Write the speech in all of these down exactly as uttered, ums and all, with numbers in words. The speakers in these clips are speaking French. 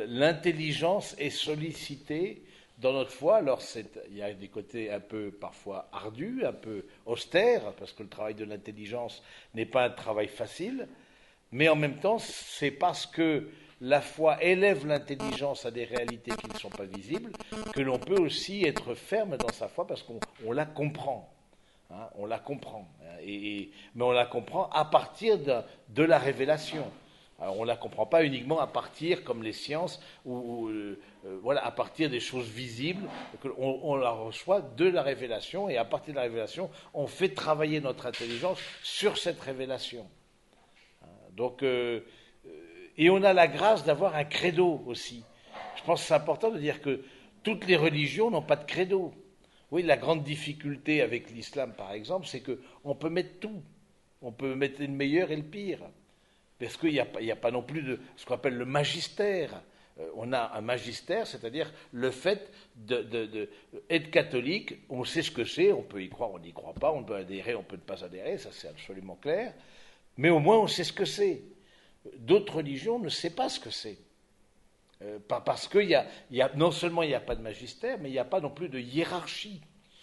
l'intelligence est sollicitée dans notre foi. Alors c'est, il y a des côtés un peu parfois ardus, un peu austères, parce que le travail de l'intelligence n'est pas un travail facile, mais en même temps, c'est parce que la foi élève l'intelligence à des réalités qui ne sont pas visibles que l'on peut aussi être ferme dans sa foi parce qu'on on la comprend. Hein, on la comprend. Et, et, mais on la comprend à partir de, de la révélation. Alors on ne la comprend pas uniquement à partir, comme les sciences, ou, ou euh, voilà, à partir des choses visibles, on, on la reçoit de la révélation, et à partir de la révélation, on fait travailler notre intelligence sur cette révélation. Donc, euh, et on a la grâce d'avoir un credo aussi. Je pense que c'est important de dire que toutes les religions n'ont pas de credo. Oui, la grande difficulté avec l'islam, par exemple, c'est qu'on peut mettre tout. On peut mettre le meilleur et le pire. Parce qu'il n'y a, a pas non plus de ce qu'on appelle le magistère. Euh, on a un magistère, c'est-à-dire le fait d'être de, de, de, catholique, on sait ce que c'est, on peut y croire, on n'y croit pas, on peut adhérer, on peut ne pas adhérer, ça c'est absolument clair. Mais au moins on sait ce que c'est. D'autres religions ne savent pas ce que c'est. Euh, parce que y a, y a, non seulement il n'y a pas de magistère, mais il n'y a pas non plus de hiérarchie.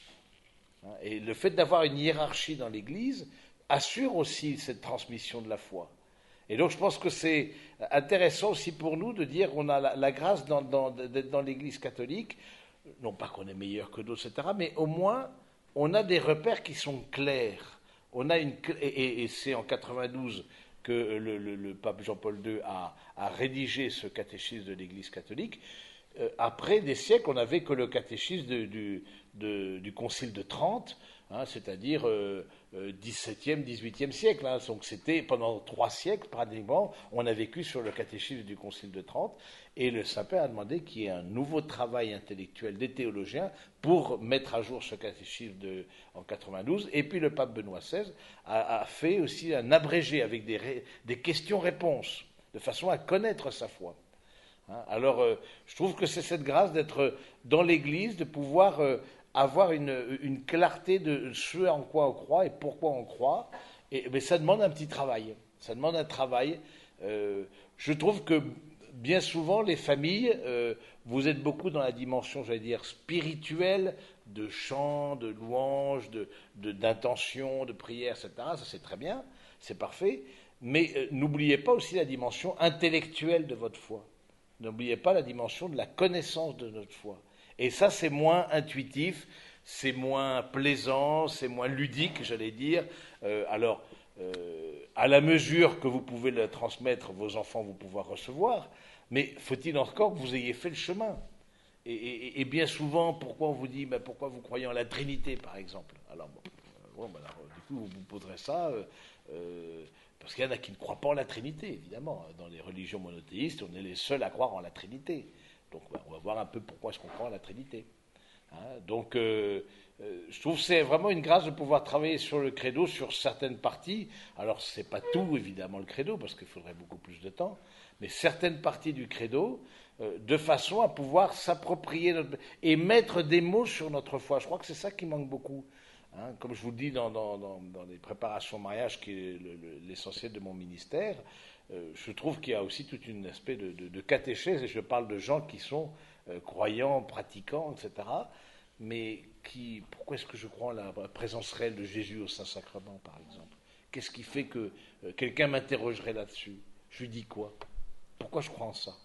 Et le fait d'avoir une hiérarchie dans l'Église assure aussi cette transmission de la foi. Et donc je pense que c'est intéressant aussi pour nous de dire qu'on a la, la grâce dans, dans, d'être dans l'Église catholique, non pas qu'on est meilleur que d'autres, et cetera, mais au moins on a des repères qui sont clairs. On a une, et, et c'est en quatre-vingt-douze que le, le, le pape Jean-Paul deux a, a rédigé ce catéchisme de l'Église catholique. Euh, après des siècles, on n'avait que le catéchisme de, du, de, du Concile de Trente, hein, c'est-à-dire euh, euh, dix-septième, dix-huitième siècle. Hein, donc c'était pendant trois siècles, pratiquement, on a vécu sur le catéchisme du Concile de Trente, et le Saint-Père a demandé qu'il y ait un nouveau travail intellectuel des théologiens pour mettre à jour ce catéchisme de, en quatre-vingt-douze. Et puis le pape Benoît seize a, a fait aussi un abrégé avec des, ré, des questions-réponses, de façon à connaître sa foi. Hein, alors, euh, je trouve que c'est cette grâce d'être dans l'Église, de pouvoir euh, avoir une, une clarté de ce en quoi on croit et pourquoi on croit. Et, mais ça demande un petit travail. Ça demande un travail. Euh, je trouve que bien souvent, les familles, euh, vous êtes beaucoup dans la dimension, j'allais dire, spirituelle, de chant, de louange, de, de, d'intention, de prière, et cetera. Ça, c'est très bien, c'est parfait. Mais euh, n'oubliez pas aussi la dimension intellectuelle de votre foi. N'oubliez pas la dimension de la connaissance de notre foi. Et ça, c'est moins intuitif, c'est moins plaisant, c'est moins ludique, j'allais dire. Euh, alors, euh, à la mesure que vous pouvez le transmettre, vos enfants vont pouvoir recevoir, mais faut-il encore que vous ayez fait le chemin. Et, et, et bien souvent, pourquoi on vous dit, ben, pourquoi vous croyez en la Trinité, par exemple. Alors, bon, bon ben, alors, du coup, vous vous poserez ça... Euh, euh, Parce qu'il y en a qui ne croient pas en la Trinité, évidemment. Dans les religions monothéistes, on est les seuls à croire en la Trinité. Donc on va voir un peu pourquoi est-ce qu'on croit en la Trinité. Hein, donc euh, euh, je trouve que c'est vraiment une grâce de pouvoir travailler sur le credo, sur certaines parties. Alors ce n'est pas tout, évidemment, le credo, parce qu'il faudrait beaucoup plus de temps, mais certaines parties du credo, euh, de façon à pouvoir s'approprier notre... et mettre des mots sur notre foi. Je crois que c'est ça qui manque beaucoup. Hein, comme je vous le dis dans, dans, dans, dans les préparations au mariage, qui est le, le, l'essentiel de mon ministère, euh, je trouve qu'il y a aussi tout un aspect de, de, de catéchèse, et je parle de gens qui sont euh, croyants, pratiquants, et cetera. Mais qui, pourquoi est-ce que je crois en la présence réelle de Jésus au Saint-Sacrement, par exemple? Qu'est-ce qui fait que euh, quelqu'un m'interrogerait là-dessus? Je lui dis quoi? Pourquoi je crois en ça?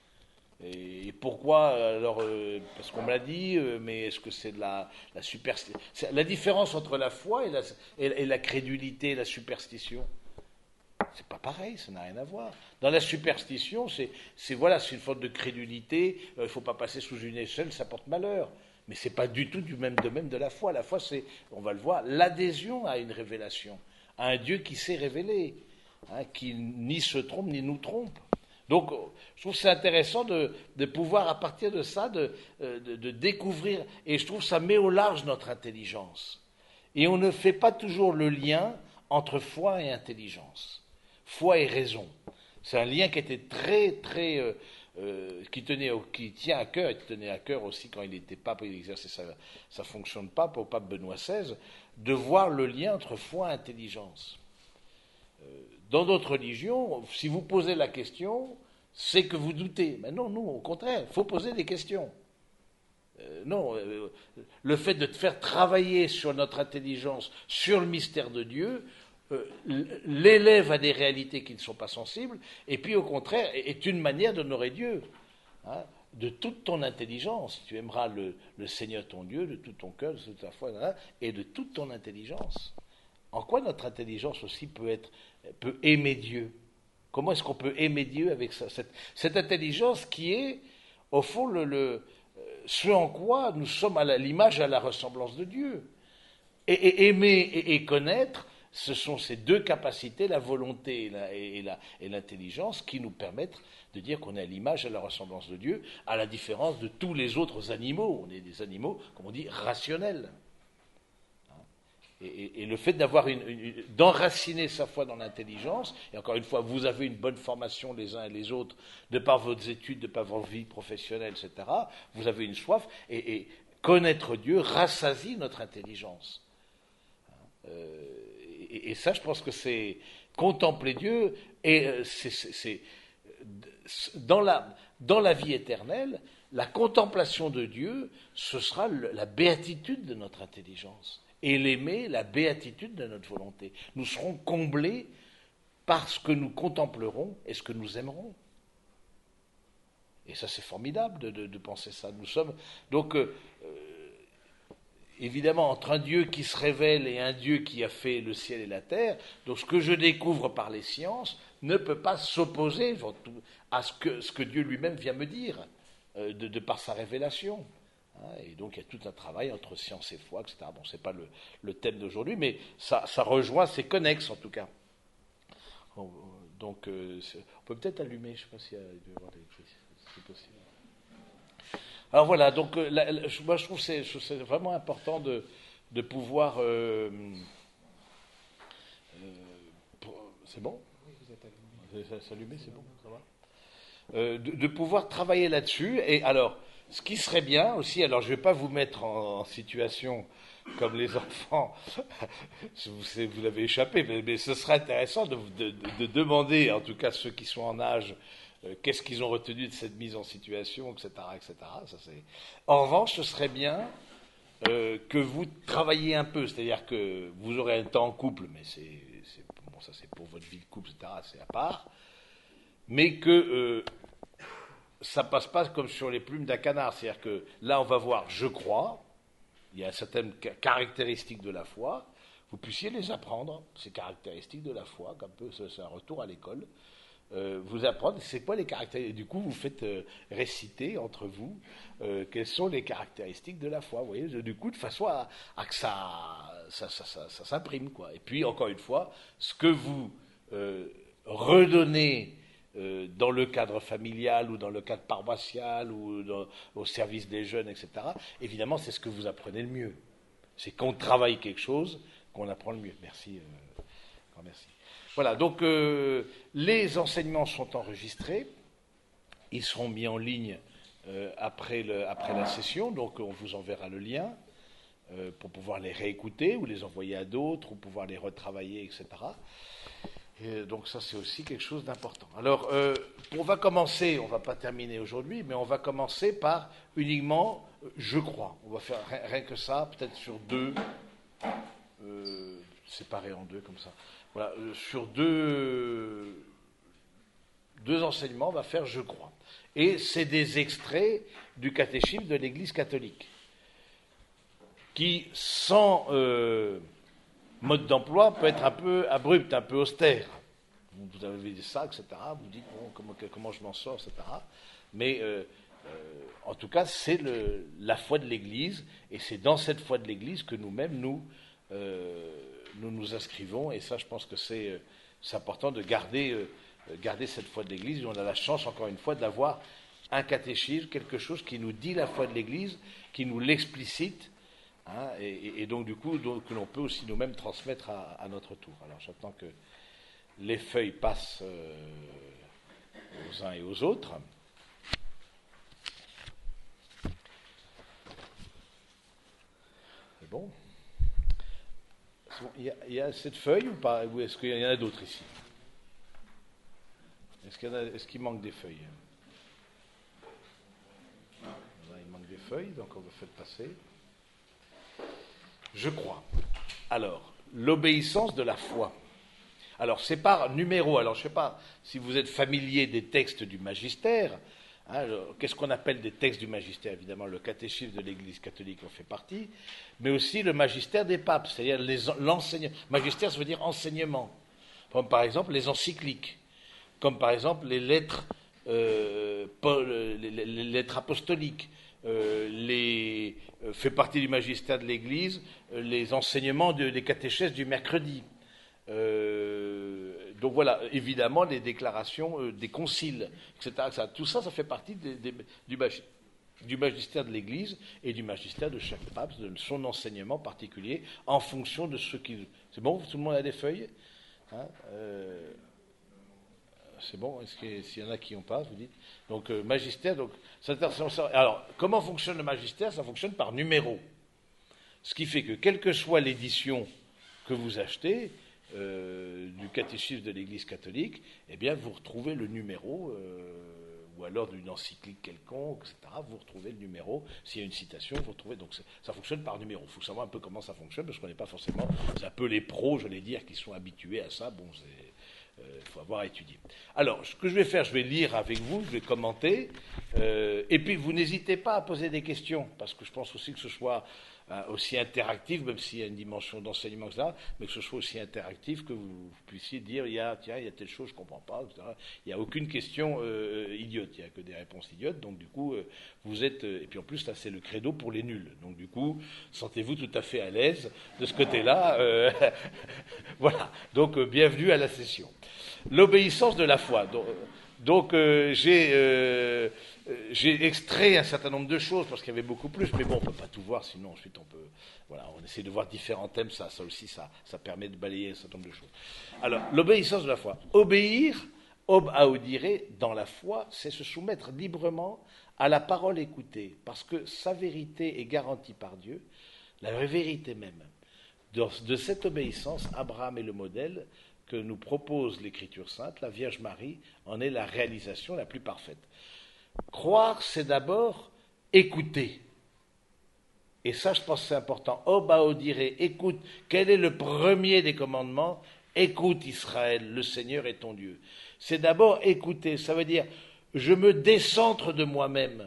Et pourquoi, alors, euh, parce qu'on me l'a dit, euh, mais est-ce que c'est de la, la superstition? La différence entre la foi et la, et, et la crédulité et la superstition, c'est pas pareil, ça n'a rien à voir. Dans la superstition, c'est, c'est voilà, c'est une forme de crédulité, il euh, ne faut pas passer sous une échelle, ça porte malheur. Mais c'est pas du tout du même domaine de la foi. La foi, c'est, on va le voir, l'adhésion à une révélation, à un Dieu qui s'est révélé, hein, qui ni se trompe ni nous trompe. Donc, je trouve que c'est intéressant de, de pouvoir, à partir de ça, de, de, de découvrir, et je trouve que ça met au large notre intelligence. Et on ne fait pas toujours le lien entre foi et intelligence, foi et raison. C'est un lien qui était très, très, euh, euh, qui tenait, au, qui tient à cœur, et qui tenait à cœur aussi quand il était pape, il exerçait sa, sa fonction de pape, au pape Benoît seize, de voir le lien entre foi et intelligence. Dans d'autres religions, si vous posez la question, c'est que vous doutez. Mais non, non, au contraire, il faut poser des questions. Euh, non, euh, le fait de te faire travailler sur notre intelligence, sur le mystère de Dieu, euh, l'élève à des réalités qui ne sont pas sensibles, et puis au contraire est une manière d'honorer Dieu. Hein, de toute ton intelligence, tu aimeras le, le Seigneur ton Dieu, de tout ton cœur, de toute ta foi, hein, et de toute ton intelligence. En quoi notre intelligence aussi peut être, peut aimer Dieu? Comment est-ce qu'on peut aimer Dieu avec ça, cette, cette intelligence qui est, au fond, le, le, ce en quoi nous sommes à l'image et à la ressemblance de Dieu. Et, et aimer et, et connaître, ce sont ces deux capacités, la volonté et, la, et, la, et l'intelligence, qui nous permettent de dire qu'on est à l'image et à la ressemblance de Dieu, à la différence de tous les autres animaux. On est des animaux, comme on dit, rationnels. Et, et, et le fait d'avoir une, une, d'enraciner sa foi dans l'intelligence, et encore une fois, vous avez une bonne formation les uns et les autres, de par vos études, de par votre vie professionnelle, et cetera, vous avez une soif, et, et connaître Dieu rassasie notre intelligence. Euh, et, et ça, je pense que c'est contempler Dieu, et c'est, c'est, c'est dans, la, dans la vie éternelle, la contemplation de Dieu, ce sera le, la béatitude de notre intelligence. Et l'aimer, la béatitude de notre volonté. Nous serons comblés par ce que nous contemplerons et ce que nous aimerons. Et ça, c'est formidable de, de, de penser ça. Nous sommes donc, euh, évidemment, entre un Dieu qui se révèle et un Dieu qui a fait le ciel et la terre, donc ce que je découvre par les sciences ne peut pas s'opposer à ce que, ce que Dieu lui-même vient me dire, euh, de, de par sa révélation. Et donc il y a tout un travail entre science et foi, et cetera. Bon, ce n'est pas le, le thème d'aujourd'hui, mais ça, ça rejoint, c'est connexe en tout cas. Donc euh, on peut peut-être allumer, je ne sais pas s'il y a l'électricité, c'est possible. Alors voilà, donc euh, la, la, moi je trouve que c'est, c'est vraiment important de, de pouvoir... Euh, euh, pour, c'est bon? Oui, vous êtes allumé. Vous êtes allumé, c'est bon, ça va euh, de, de pouvoir travailler là-dessus, et alors... Ce qui serait bien aussi, alors je ne vais pas vous mettre en, en situation comme les enfants, vous, vous l'avez échappé, mais, mais ce serait intéressant de, de, de demander, en tout cas ceux qui sont en âge, euh, qu'est-ce qu'ils ont retenu de cette mise en situation, et cetera, et cetera. Ça, c'est... En revanche, ce serait bien euh, que vous travailliez un peu, c'est-à-dire que vous aurez un temps en couple, mais c'est, c'est, bon, ça c'est pour votre vie de couple, et cetera, c'est à part, mais que... Euh, ça ne passe pas comme sur les plumes d'un canard. C'est-à-dire que là, on va voir « je crois », il y a certaines caractéristiques de la foi, vous puissiez les apprendre, ces caractéristiques de la foi, un peu, c'est un retour à l'école, euh, vous apprendre, c'est quoi les caractéristiques, du coup, vous faites euh, réciter entre vous euh, quelles sont les caractéristiques de la foi, vous voyez, du coup, de façon à, à que ça, ça, ça, ça, ça s'imprime, quoi. Et puis, encore une fois, ce que vous euh, redonnez Euh, dans le cadre familial ou dans le cadre paroissial ou dans, au service des jeunes, et cetera, évidemment, c'est ce que vous apprenez le mieux. C'est qu'on travaille quelque chose qu'on apprend le mieux. Merci. Euh, grand merci. Voilà, donc euh, les enseignements sont enregistrés. Ils seront mis en ligne euh, après, le, après la session, donc on vous enverra le lien euh, pour pouvoir les réécouter ou les envoyer à d'autres ou pouvoir les retravailler, et cetera. Et donc ça, c'est aussi quelque chose d'important. Alors, euh, on va commencer, on ne va pas terminer aujourd'hui, mais on va commencer par uniquement euh, « je crois ». On va faire rien, rien que ça, peut-être sur deux, euh, séparés en deux comme ça. Voilà, euh, sur deux, deux enseignements, on va faire « je crois ». Et c'est des extraits du catéchisme de l'Église catholique, qui, sans... Euh, mode d'emploi peut être un peu abrupt, un peu austère. Vous avez dit ça, et cetera. Vous dites, bon, comment, comment je m'en sors, et cetera. Mais euh, euh, en tout cas, c'est le, la foi de l'Église, et c'est dans cette foi de l'Église que nous-mêmes, nous, euh, nous nous inscrivons. Et ça, je pense que c'est, c'est important de garder, euh, garder cette foi de l'Église. Et on a la chance, encore une fois, d'avoir un catéchisme, quelque chose qui nous dit la foi de l'Église, qui nous l'explicite. Hein, et, et donc, du coup, donc, que l'on peut aussi nous-mêmes transmettre à, à notre tour. Alors, j'attends que les feuilles passent euh, aux uns et aux autres. C'est bon. C'est bon. Il y a, il y a cette feuille ou pas? Ou est-ce qu'il y en a d'autres ici? Est-ce qu'il y en a, est-ce qu'il manque des feuilles? Là, il manque des feuilles, donc on va faire passer. Je crois. Alors, l'obéissance de la foi. Alors, c'est par numéro. Alors, je ne sais pas si vous êtes familier des textes du magistère. Hein, qu'est-ce qu'on appelle des textes du magistère? Évidemment, le catéchisme de l'Église catholique en fait partie, mais aussi le magistère des papes, c'est-à-dire les, l'enseignement. Magistère, ça veut dire enseignement. Comme par exemple les encycliques, comme par exemple les lettres, euh, Paul, les, les, les lettres apostoliques. Euh, les, euh, fait partie du magistère de l'Église euh, les enseignements de, des catéchèses du mercredi. Euh, donc voilà, évidemment, les déclarations euh, des conciles, et cetera, et cetera. Tout ça, ça fait partie des, des, du, du magistère de l'Église et du magistère de chaque pape, de son enseignement particulier, en fonction de ce qu'il... C'est bon, tout le monde a des feuilles, hein, euh, c'est bon, est-ce que, s'il y en a qui n'ont pas, vous dites. Donc, euh, magistère, donc, ça, ça, alors, comment fonctionne le magistère? Ça fonctionne par numéro. Ce qui fait que, quelle que soit l'édition que vous achetez, euh, du catéchisme de l'Église catholique, eh bien, vous retrouvez le numéro, euh, ou alors d'une encyclique quelconque, et cetera. Vous retrouvez le numéro. S'il y a une citation, vous retrouvez. Donc, ça fonctionne par numéro. Il faut savoir un peu comment ça fonctionne, parce qu'on n'est pas forcément. C'est un peu les pros, je vais dire, qui sont habitués à ça. Bon, c'est. Il euh, faut avoir étudié. Alors, ce que je vais faire, je vais lire avec vous, je vais commenter, euh, et puis vous n'hésitez pas à poser des questions, parce que je pense aussi que ce soit euh, aussi interactif, même s'il y a une dimension d'enseignement, et cetera, mais que ce soit aussi interactif, que vous puissiez dire, il y a, tiens, il y a telle chose, je ne comprends pas, et cetera. Il n'y a aucune question euh, idiote, il n'y a que des réponses idiotes, donc du coup, euh, vous êtes, euh, et puis en plus, là, c'est le credo pour les nuls, donc du coup, sentez-vous tout à fait à l'aise de ce côté-là, euh, voilà, donc euh, bienvenue à la session. L'obéissance de la foi. Donc, donc euh, j'ai, euh, j'ai extrait un certain nombre de choses parce qu'il y avait beaucoup plus, mais bon, on ne peut pas tout voir, sinon ensuite on peut. Voilà, on essaie de voir différents thèmes, ça, ça aussi, ça, ça permet de balayer un certain nombre de choses. Alors, l'obéissance de la foi. Obéir, ob audire, dans la foi, c'est se soumettre librement à la parole écoutée, parce que sa vérité est garantie par Dieu, la vérité même. De, de cette obéissance, Abraham est le modèle que nous propose l'Écriture sainte, la Vierge Marie en est la réalisation la plus parfaite. Croire, c'est d'abord écouter. Et ça, je pense que c'est important. Obaodire, écoute. Quel est le premier des commandements? Écoute Israël, le Seigneur est ton Dieu. C'est d'abord écouter. Ça veut dire, je me décentre de moi-même.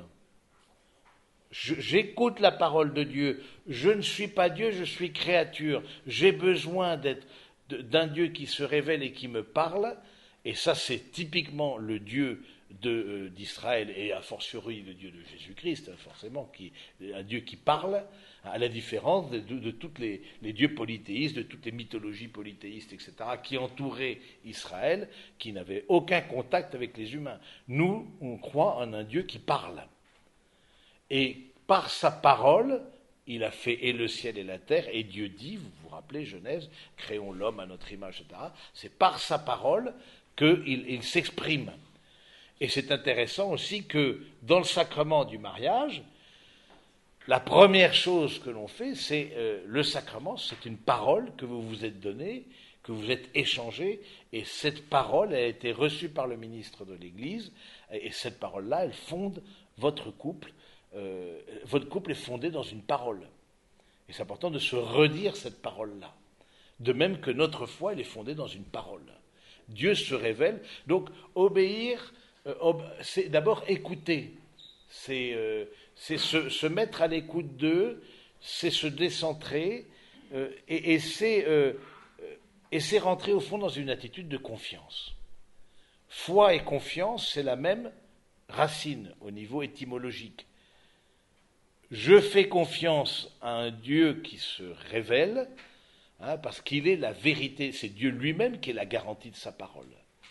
Je, j'écoute la parole de Dieu. Je ne suis pas Dieu, je suis créature. J'ai besoin d'être d'un Dieu qui se révèle et qui me parle, et ça c'est typiquement le Dieu de, euh, d'Israël, et a fortiori le Dieu de Jésus-Christ, forcément, qui, un Dieu qui parle, à la différence de, de, de tous les, les dieux polythéistes, de toutes les mythologies polythéistes, et cetera, qui entouraient Israël, qui n'avaient aucun contact avec les humains. Nous, on croit en un Dieu qui parle. Et par sa parole, il a fait et le ciel et la terre, et Dieu dit, vous vous rappelez Genèse, créons l'homme à notre image, et cetera. C'est par sa parole qu'il il s'exprime. Et c'est intéressant aussi que dans le sacrement du mariage, la première chose que l'on fait, c'est euh, le sacrement, c'est une parole que vous vous êtes donnée, que vous êtes échangée, et cette parole a été reçue par le ministre de l'Église, et cette parole-là, elle fonde votre couple. Euh, votre couple est fondé dans une parole. Et c'est important de se redire cette parole-là. De même que notre foi, elle est fondée dans une parole. Dieu se révèle. Donc, obéir, euh, ob- c'est d'abord écouter. C'est, euh, c'est se, se mettre à l'écoute d'eux, c'est se décentrer, euh, et, et, c'est, euh, et c'est rentrer au fond dans une attitude de confiance. Foi et confiance, c'est la même racine au niveau étymologique. Je fais confiance à un Dieu qui se révèle, hein, parce qu'il est la vérité, c'est Dieu lui-même qui est la garantie de sa parole.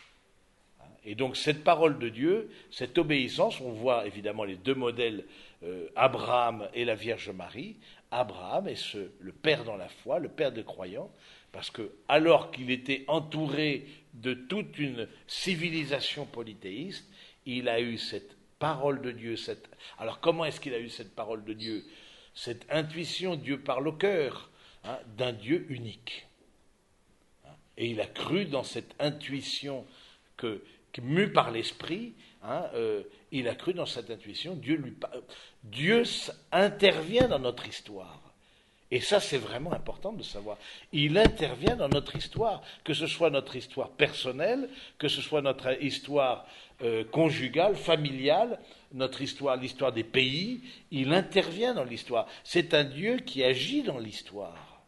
Et donc cette parole de Dieu, cette obéissance, on voit évidemment les deux modèles, euh, Abraham et la Vierge Marie. Abraham est ce, le père dans la foi, le père des croyants, parce que alors qu'il était entouré de toute une civilisation polythéiste, il a eu cette parole de Dieu. Cette... Alors comment est-ce qu'il a eu cette parole de Dieu? Cette intuition, Dieu parle au cœur, hein, d'un Dieu unique. Et il a cru dans cette intuition que, mu par l'esprit, hein, euh, il a cru dans cette intuition, Dieu, lui, Dieu intervient dans notre histoire. Et ça, c'est vraiment important de savoir. Il intervient dans notre histoire, que ce soit notre histoire personnelle, que ce soit notre histoire euh, conjugale, familiale, notre histoire, l'histoire des pays, il intervient dans l'histoire. C'est un Dieu qui agit dans l'histoire.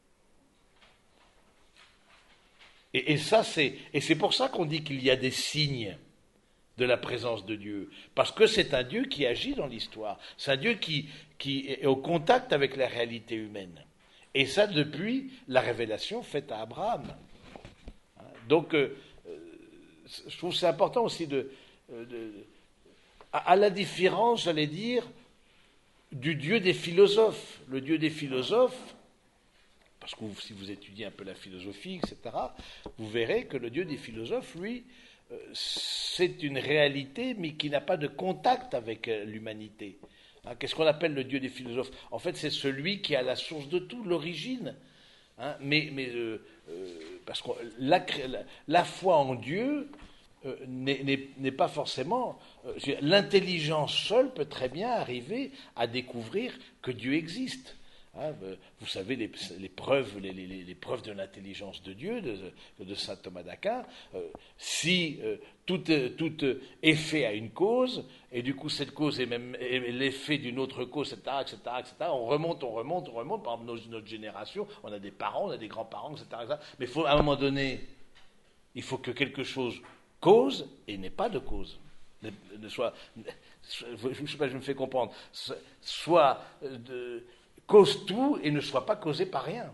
Et, et ça, c'est, et c'est pour ça qu'on dit qu'il y a des signes de la présence de Dieu, parce que c'est un Dieu qui agit dans l'histoire, c'est un Dieu qui, qui est au contact avec la réalité humaine. Et ça depuis la révélation faite à Abraham. Donc, euh, je trouve que c'est important aussi de, de à, à la différence, j'allais dire, du Dieu des philosophes. Le Dieu des philosophes, parce que vous, si vous étudiez un peu la philosophie, et cetera, vous verrez que le Dieu des philosophes, lui, c'est une réalité, mais qui n'a pas de contact avec l'humanité. Hein, qu'est-ce qu'on appelle le Dieu des philosophes? En fait, c'est celui qui est à la source de tout, l'origine. Hein, mais mais euh, euh, parce que la, la, la foi en Dieu euh, n'est, n'est, n'est pas forcément... Euh, l'intelligence seule peut très bien arriver à découvrir que Dieu existe. Hein, vous savez, les, les, preuves, les, les, les preuves de l'intelligence de Dieu, de, de saint Thomas d'Aquin, euh, si euh, tout, tout effet a une cause, et du coup cette cause est même est l'effet d'une autre cause, et cetera, et cetera, et cetera, on remonte, on remonte, on remonte, par exemple, notre génération, on a des parents, on a des grands-parents, et cetera, et cetera, mais faut, à un moment donné, il faut que quelque chose cause et n'ait pas de cause. Ne, ne soit, je ne sais pas, je me fais comprendre, soit... de, cause tout et ne soit pas causé par rien.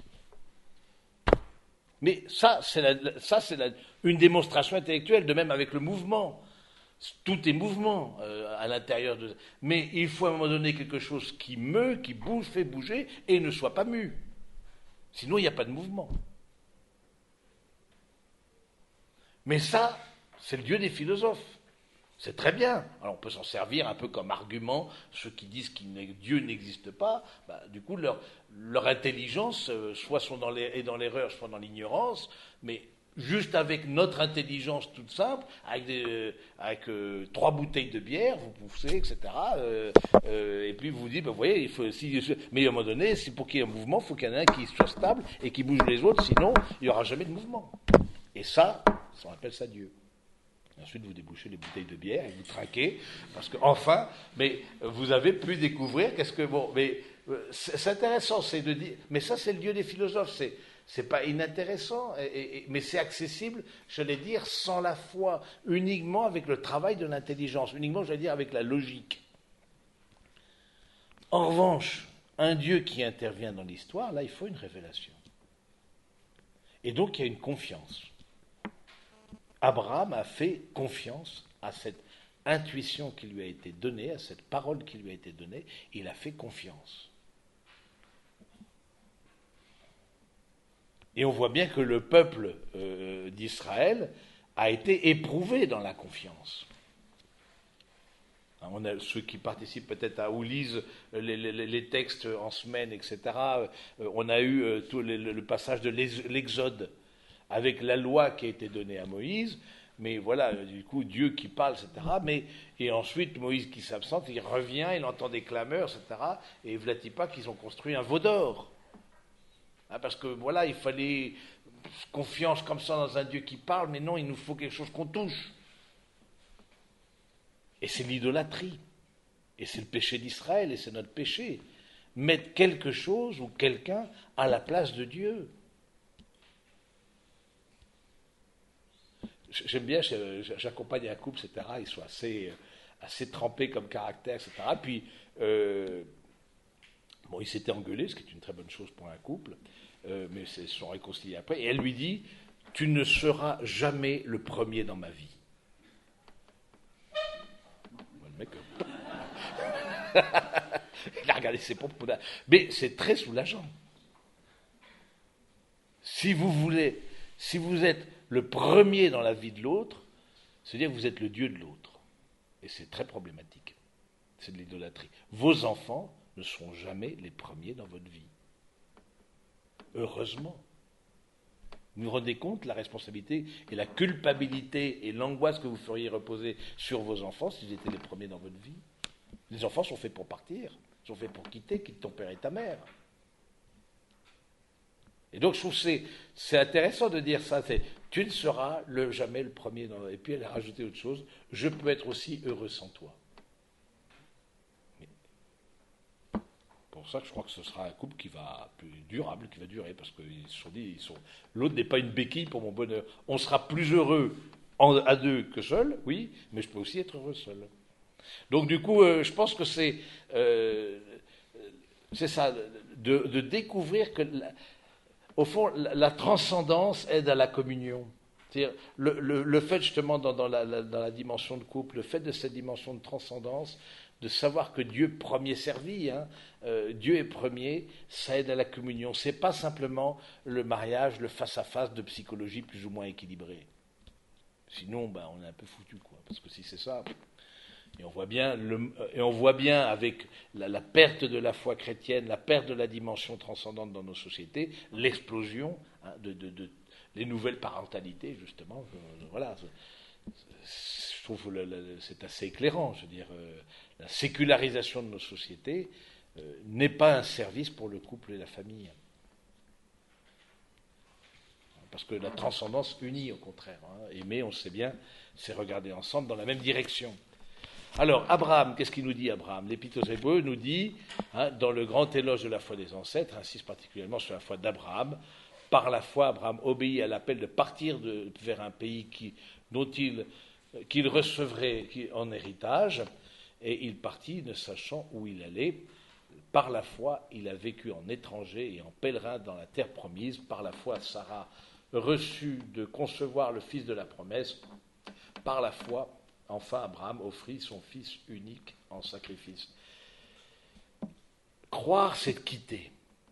Mais ça, c'est, la, ça, c'est la, une démonstration intellectuelle, de même avec le mouvement. Tout est mouvement euh, à l'intérieur de... Mais il faut à un moment donné quelque chose qui meut, qui bouge, fait bouger, et ne soit pas mu. Sinon, il n'y a pas de mouvement. Mais ça, c'est le Dieu des philosophes. C'est très bien. Alors on peut s'en servir un peu comme argument. Ceux qui disent que Dieu n'existe pas, bah, du coup leur, leur intelligence euh, soit sont dans les, est dans l'erreur, soit dans l'ignorance, mais juste avec notre intelligence toute simple, avec, des, avec euh, trois bouteilles de bière, vous poussez, et cetera. Euh, euh, et puis vous vous dites, bah, vous voyez, il faut, si, mais à un moment donné, si pour qu'il y ait un mouvement, il faut qu'il y en ait un qui soit stable et qui bouge les autres, sinon il n'y aura jamais de mouvement. Et ça, on appelle ça Dieu. Ensuite, vous débouchez les bouteilles de bière et vous trinquez, parce que enfin, mais vous avez pu découvrir qu'est-ce que bon, mais c'est, c'est intéressant, c'est de dire, mais ça c'est le Dieu des philosophes, c'est c'est pas inintéressant, et, et, mais c'est accessible, j'allais dire, sans la foi, uniquement avec le travail de l'intelligence, uniquement, j'allais dire, avec la logique. En revanche, un Dieu qui intervient dans l'histoire, là, il faut une révélation. Et donc, il y a une confiance. Abraham a fait confiance à cette intuition qui lui a été donnée, à cette parole qui lui a été donnée, il a fait confiance. Et on voit bien que le peuple euh, d'Israël a été éprouvé dans la confiance. On a ceux qui participent peut-être à ou lisent les, les, les textes en semaine, et cetera. On a eu euh, tout le, le passage de l'Exode, avec la loi qui a été donnée à Moïse, mais voilà, du coup, Dieu qui parle, et cetera. Mais, et ensuite, Moïse qui s'absente, il revient, il entend des clameurs, et cetera. Et vlati pas qu'ils ont construit un veau d'or. Hein, parce que voilà, il fallait confiance comme ça dans un Dieu qui parle, mais non, il nous faut quelque chose qu'on touche. Et c'est l'idolâtrie. Et c'est le péché d'Israël, et c'est notre péché. Mettre quelque chose ou quelqu'un à la place de Dieu. J'aime bien, j'accompagne un couple, et cetera. Ils sont assez, assez trempés comme caractère, et cetera. Puis, euh, bon, ils s'étaient engueulés, ce qui est une très bonne chose pour un couple, euh, mais ils se sont réconciliés après. Et elle lui dit, tu ne seras jamais le premier dans ma vie. Le mec, il a regardé ses propres... Mais c'est très soulageant. Si vous voulez, si vous êtes le premier dans la vie de l'autre, c'est-à-dire que vous êtes le Dieu de l'autre. Et c'est très problématique. C'est de l'idolâtrie. Vos enfants ne seront jamais les premiers dans votre vie. Heureusement. Vous vous rendez compte la responsabilité et la culpabilité et l'angoisse que vous feriez reposer sur vos enfants s'ils étaient les premiers dans votre vie? Les enfants sont faits pour partir, sont faits pour quitter, quitte ton père et ta mère. Et donc je trouve que c'est, c'est intéressant de dire ça, c'est tu ne seras le, jamais le premier dans... Et puis elle a rajouté autre chose, je peux être aussi heureux sans toi. Mais pour ça que je crois que ce sera un couple qui va plus durable, qui va durer, parce qu'ils se sont dit, ils sont... l'autre n'est pas une béquille pour mon bonheur. On sera plus heureux en, à deux que seul, oui, mais je peux aussi être heureux seul. Donc du coup, euh, je pense que c'est, euh, c'est ça, de, de découvrir que... La, au fond, la, la transcendance aide à la communion. C'est-à-dire, le, le, le fait justement dans, dans, la, la, dans la dimension de couple, le fait de cette dimension de transcendance, de savoir que Dieu premier servi, hein, euh, Dieu est premier, ça aide à la communion. C'est pas simplement le mariage, le face-à-face de psychologie plus ou moins équilibrée. Sinon, ben, on est un peu foutu, quoi. Parce que si c'est ça... Et on voit bien, le, et on voit bien avec la, la perte de la foi chrétienne, la perte de la dimension transcendante dans nos sociétés, l'explosion hein, de, de, de les nouvelles parentalités, justement. Euh, voilà, je trouve que le, le, c'est assez éclairant. Je veux dire, euh, la sécularisation de nos sociétés euh, n'est pas un service pour le couple et la famille. Parce que la transcendance unit, au contraire. Hein. Aimer, on sait bien, c'est regarder ensemble dans la même direction. Alors, Abraham, qu'est-ce qu'il nous dit, Abraham? L'Épître aux Hébreux nous dit, hein, dans le grand éloge de la foi des ancêtres, insiste particulièrement sur la foi d'Abraham. Par la foi, Abraham obéit à l'appel de partir de, vers un pays qui, dont il, qu'il recevrait qui, en héritage, et il partit ne sachant où il allait. Par la foi, il a vécu en étranger et en pèlerin dans la terre promise. Par la foi, Sarah reçut de concevoir le fils de la promesse. Par la foi, enfin, Abraham offrit son fils unique en sacrifice. Croire, c'est quitter.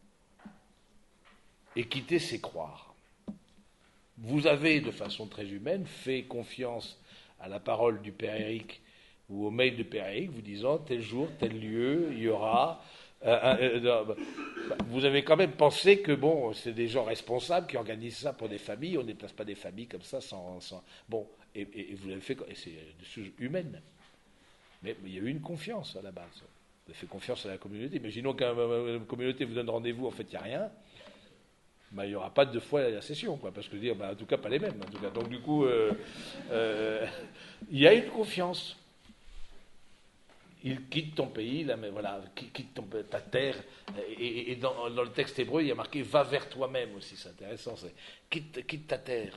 Et quitter, c'est croire. Vous avez, de façon très humaine, fait confiance à la parole du Père Éric ou au mail du Père Éric, vous disant tel jour, tel lieu, il y aura... Euh, euh, euh, vous avez quand même pensé que, bon, c'est des gens responsables qui organisent ça pour des familles, on ne déplace pas des familles comme ça sans... sans bon, et, et, et vous l'avez fait, et c'est des choses humaines. Mais, mais il y a eu une confiance à la base. Vous avez fait confiance à la communauté. Imaginons qu'une communauté vous donne rendez-vous, en fait, il n'y a rien. Ben, il n'y aura pas deux fois la session, quoi, parce que dire, ben, en tout cas, pas les mêmes. En tout cas. Donc, du coup, euh, euh, il y a une confiance. Il quitte ton pays, là, mais voilà, quitte ton, ta terre. Et, et dans, dans le texte hébreu, il y a marqué va vers toi-même aussi, c'est intéressant. C'est, quitte, quitte ta terre.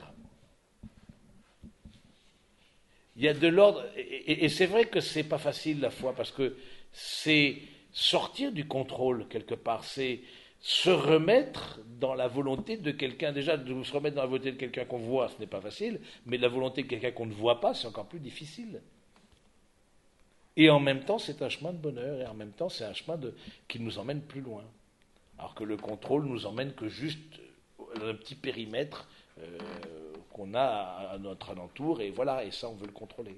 Il y a de l'ordre, et, et, et c'est vrai que c'est pas facile la foi, parce que c'est sortir du contrôle quelque part, c'est se remettre dans la volonté de quelqu'un. Déjà, de se remettre dans la volonté de quelqu'un qu'on voit, ce n'est pas facile, mais de la volonté de quelqu'un qu'on ne voit pas, c'est encore plus difficile. Et en même temps, c'est un chemin de bonheur, et en même temps, c'est un chemin de, qui nous emmène plus loin. Alors que le contrôle nous emmène que juste dans un petit périmètre euh, qu'on a à, à notre alentour, et voilà, et ça, on veut le contrôler.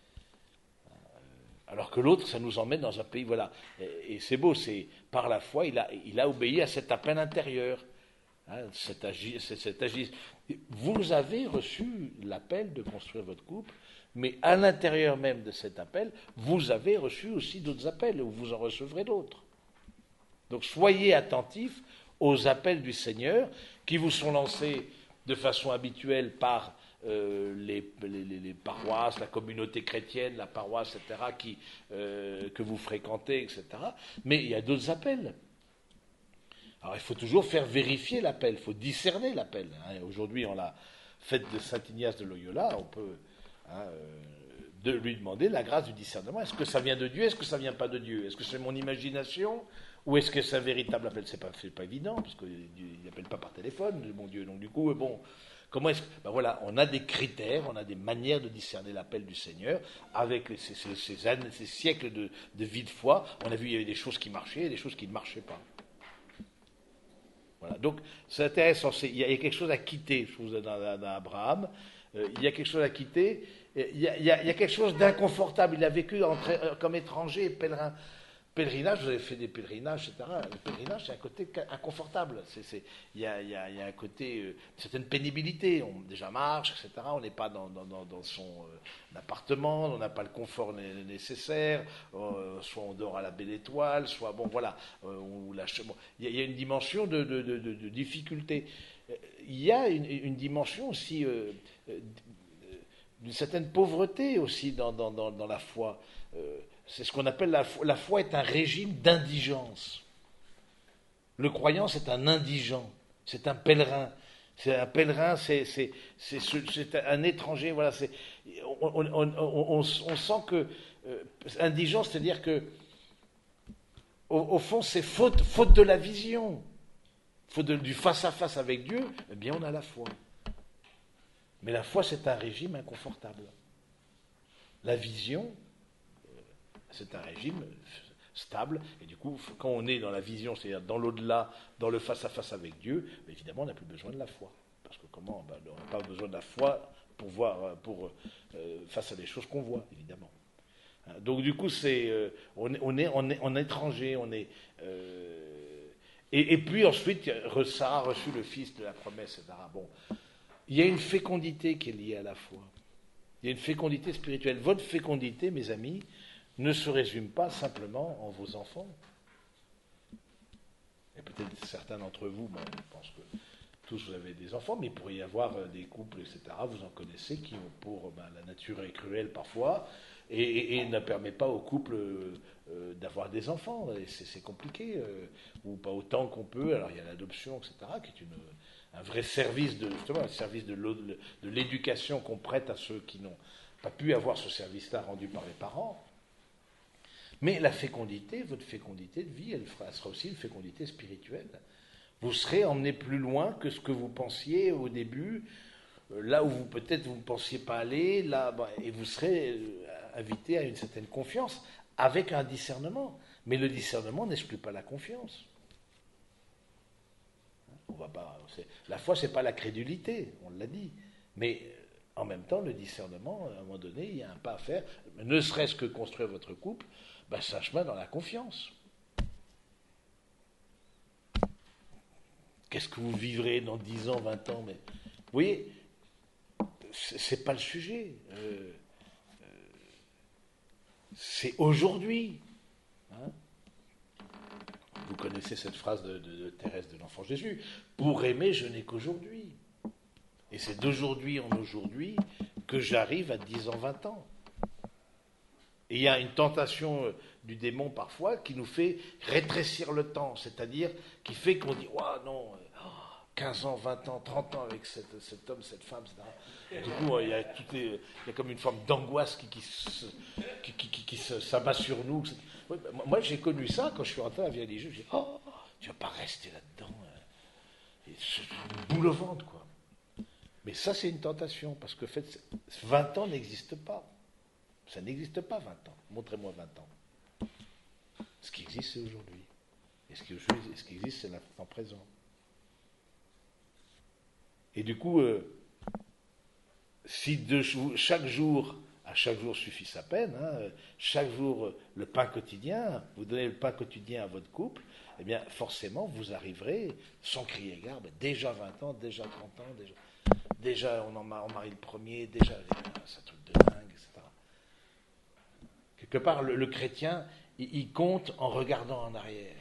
Alors que l'autre, ça nous emmène dans un pays, voilà. Et, et c'est beau, c'est par la foi, il a, il a obéi à cet appel intérieur. Hein, cet agi, cet agi. Vous avez reçu l'appel de construire votre couple, mais à l'intérieur même de cet appel, vous avez reçu aussi d'autres appels, ou vous en recevrez d'autres. Donc soyez attentifs aux appels du Seigneur qui vous sont lancés de façon habituelle par euh, les, les, les paroisses, la communauté chrétienne, la paroisse, et cetera, qui, euh, que vous fréquentez, et cetera. Mais il y a d'autres appels. Alors il faut toujours faire vérifier l'appel, il faut discerner l'appel. Hein. Aujourd'hui, on l'a fête de Saint Ignace de Loyola, on peut... Hein, euh, de lui demander la grâce du discernement. Est-ce que ça vient de Dieu? Est-ce que ça ne vient pas de Dieu? Est-ce que c'est mon imagination? Ou est-ce que c'est un véritable appel? C'est pas, c'est pas évident, parce qu'il n'appelle pas par téléphone, mon Dieu. Donc du coup, bon, comment est-ce que... Ben voilà, on a des critères, on a des manières de discerner l'appel du Seigneur, avec ces, ces, ces, années, ces siècles de, de vie de foi. On a vu, il y avait des choses qui marchaient et des choses qui ne marchaient pas. Voilà, donc c'est intéressant, c'est, il y a quelque chose à quitter, je trouve, dans, dans, dans Abraham. Euh, il y a quelque chose à quitter, il y a, il y a, il y a quelque chose d'inconfortable. Il a vécu entre, euh, comme étranger et pèlerin. pèlerinage, vous avez fait des pèlerinages, et cetera. Le pèlerinage, c'est un côté inconfortable. Il y a, y a, y a un côté, euh, une certaine pénibilité. On déjà marche, et cetera. On n'est pas dans, dans, dans, dans son euh, appartement, on n'a pas le confort né- nécessaire. Euh, soit on dort à la belle étoile, soit bon, voilà. Euh, on lâche. Bon. Il y, y a une dimension de, de, de, de, de difficulté. Il y a une, une dimension aussi euh, euh, d'une certaine pauvreté aussi dans, dans, dans, dans la foi. Euh, C'est ce qu'on appelle la foi. La foi est un régime d'indigence. Le croyant, c'est un indigent, c'est un pèlerin. C'est un pèlerin, c'est, c'est, c'est, c'est un étranger. Voilà, c'est, on, on, on, on, on sent que euh, indigent, c'est-à-dire que au, au fond, c'est faute, faute de la vision, faute de, du face à face avec Dieu. Eh bien, on a la foi. Mais la foi, c'est un régime inconfortable. La vision, c'est un régime stable, et du coup, quand on est dans la vision, c'est-à-dire dans l'au-delà, dans le face-à-face avec Dieu, évidemment, on n'a plus besoin de la foi. Parce que comment ben, on n'a pas besoin de la foi pour voir, pour, euh, face à des choses qu'on voit, évidemment. Donc du coup, c'est, euh, on, est, on, est, on, est, on est étranger, on est... Euh, et, et puis ensuite, Sarah a reçu le fils de la promesse, et cetera. Bon, il y a une fécondité qui est liée à la foi. Il y a une fécondité spirituelle. Votre fécondité, mes amis, ne se résume pas simplement en vos enfants. Et peut-être certains d'entre vous, bon, je pense que tous vous avez des enfants, mais il pourrait y avoir des couples, et cetera, vous en connaissez, qui ont pour, ben, la nature est cruelle parfois, et, et, et ne permet pas au couple euh, d'avoir des enfants. Et c'est, c'est compliqué, euh, ou pas autant qu'on peut. Alors il y a l'adoption, et cetera, qui est une, un vrai service, de, justement, un service de, de l'éducation qu'on prête à ceux qui n'ont pas pu avoir ce service-là rendu par les parents. Mais la fécondité, votre fécondité de vie, elle sera aussi une fécondité spirituelle. Vous serez emmené plus loin que ce que vous pensiez au début, là où vous peut-être vous ne pensiez pas aller, là, bah, et vous serez invité à une certaine confiance, avec un discernement. Mais le discernement n'exclut pas la confiance. On va pas, c'est, la foi, ce n'est pas la crédulité, on l'a dit. Mais en même temps, le discernement, à un moment donné, il y a un pas à faire, ne serait-ce que construire votre couple, ben, c'est un chemin dans la confiance. Qu'est-ce que vous vivrez dans dix ans, vingt ans, mais vous voyez, c'est pas le sujet. Euh, euh, c'est aujourd'hui. Hein. Vous connaissez cette phrase de, de, de Thérèse de l'Enfant Jésus. Pour aimer, je n'ai qu'aujourd'hui. Et c'est d'aujourd'hui en aujourd'hui que j'arrive à dix ans, vingt ans. Et il y a une tentation du démon parfois qui nous fait rétrécir le temps, c'est-à-dire qui fait qu'on dit « Ouah, non, quinze ans, vingt ans, trente ans avec cette, cet homme, cette femme, et cetera » Et du coup, il y, a tout les, il y a comme une forme d'angoisse qui, qui, se, qui, qui, qui, qui se, s'abat sur nous. Oui, moi, j'ai connu ça quand je suis rentré à Via des Jeux. J'ai dit « Oh, tu ne vas pas rester là-dedans. » C'est une boule au ventre, quoi. Mais ça, c'est une tentation, parce que fait, vingt ans n'existe pas. Ça n'existe pas, vingt ans. Montrez-moi vingt ans. Ce qui existe, c'est aujourd'hui. Et ce qui, ce qui existe, c'est l'instant présent. Et du coup, euh, si de, chaque jour, à chaque jour suffit sa peine, hein, chaque jour, le pain quotidien, vous donnez le pain quotidien à votre couple, eh bien, forcément, vous arriverez, sans crier gare, déjà vingt ans, déjà trente ans, déjà, déjà on en marie le premier, déjà, c'est un truc de dingue, et cetera. Quelque part, le, le chrétien, il, il compte en regardant en arrière.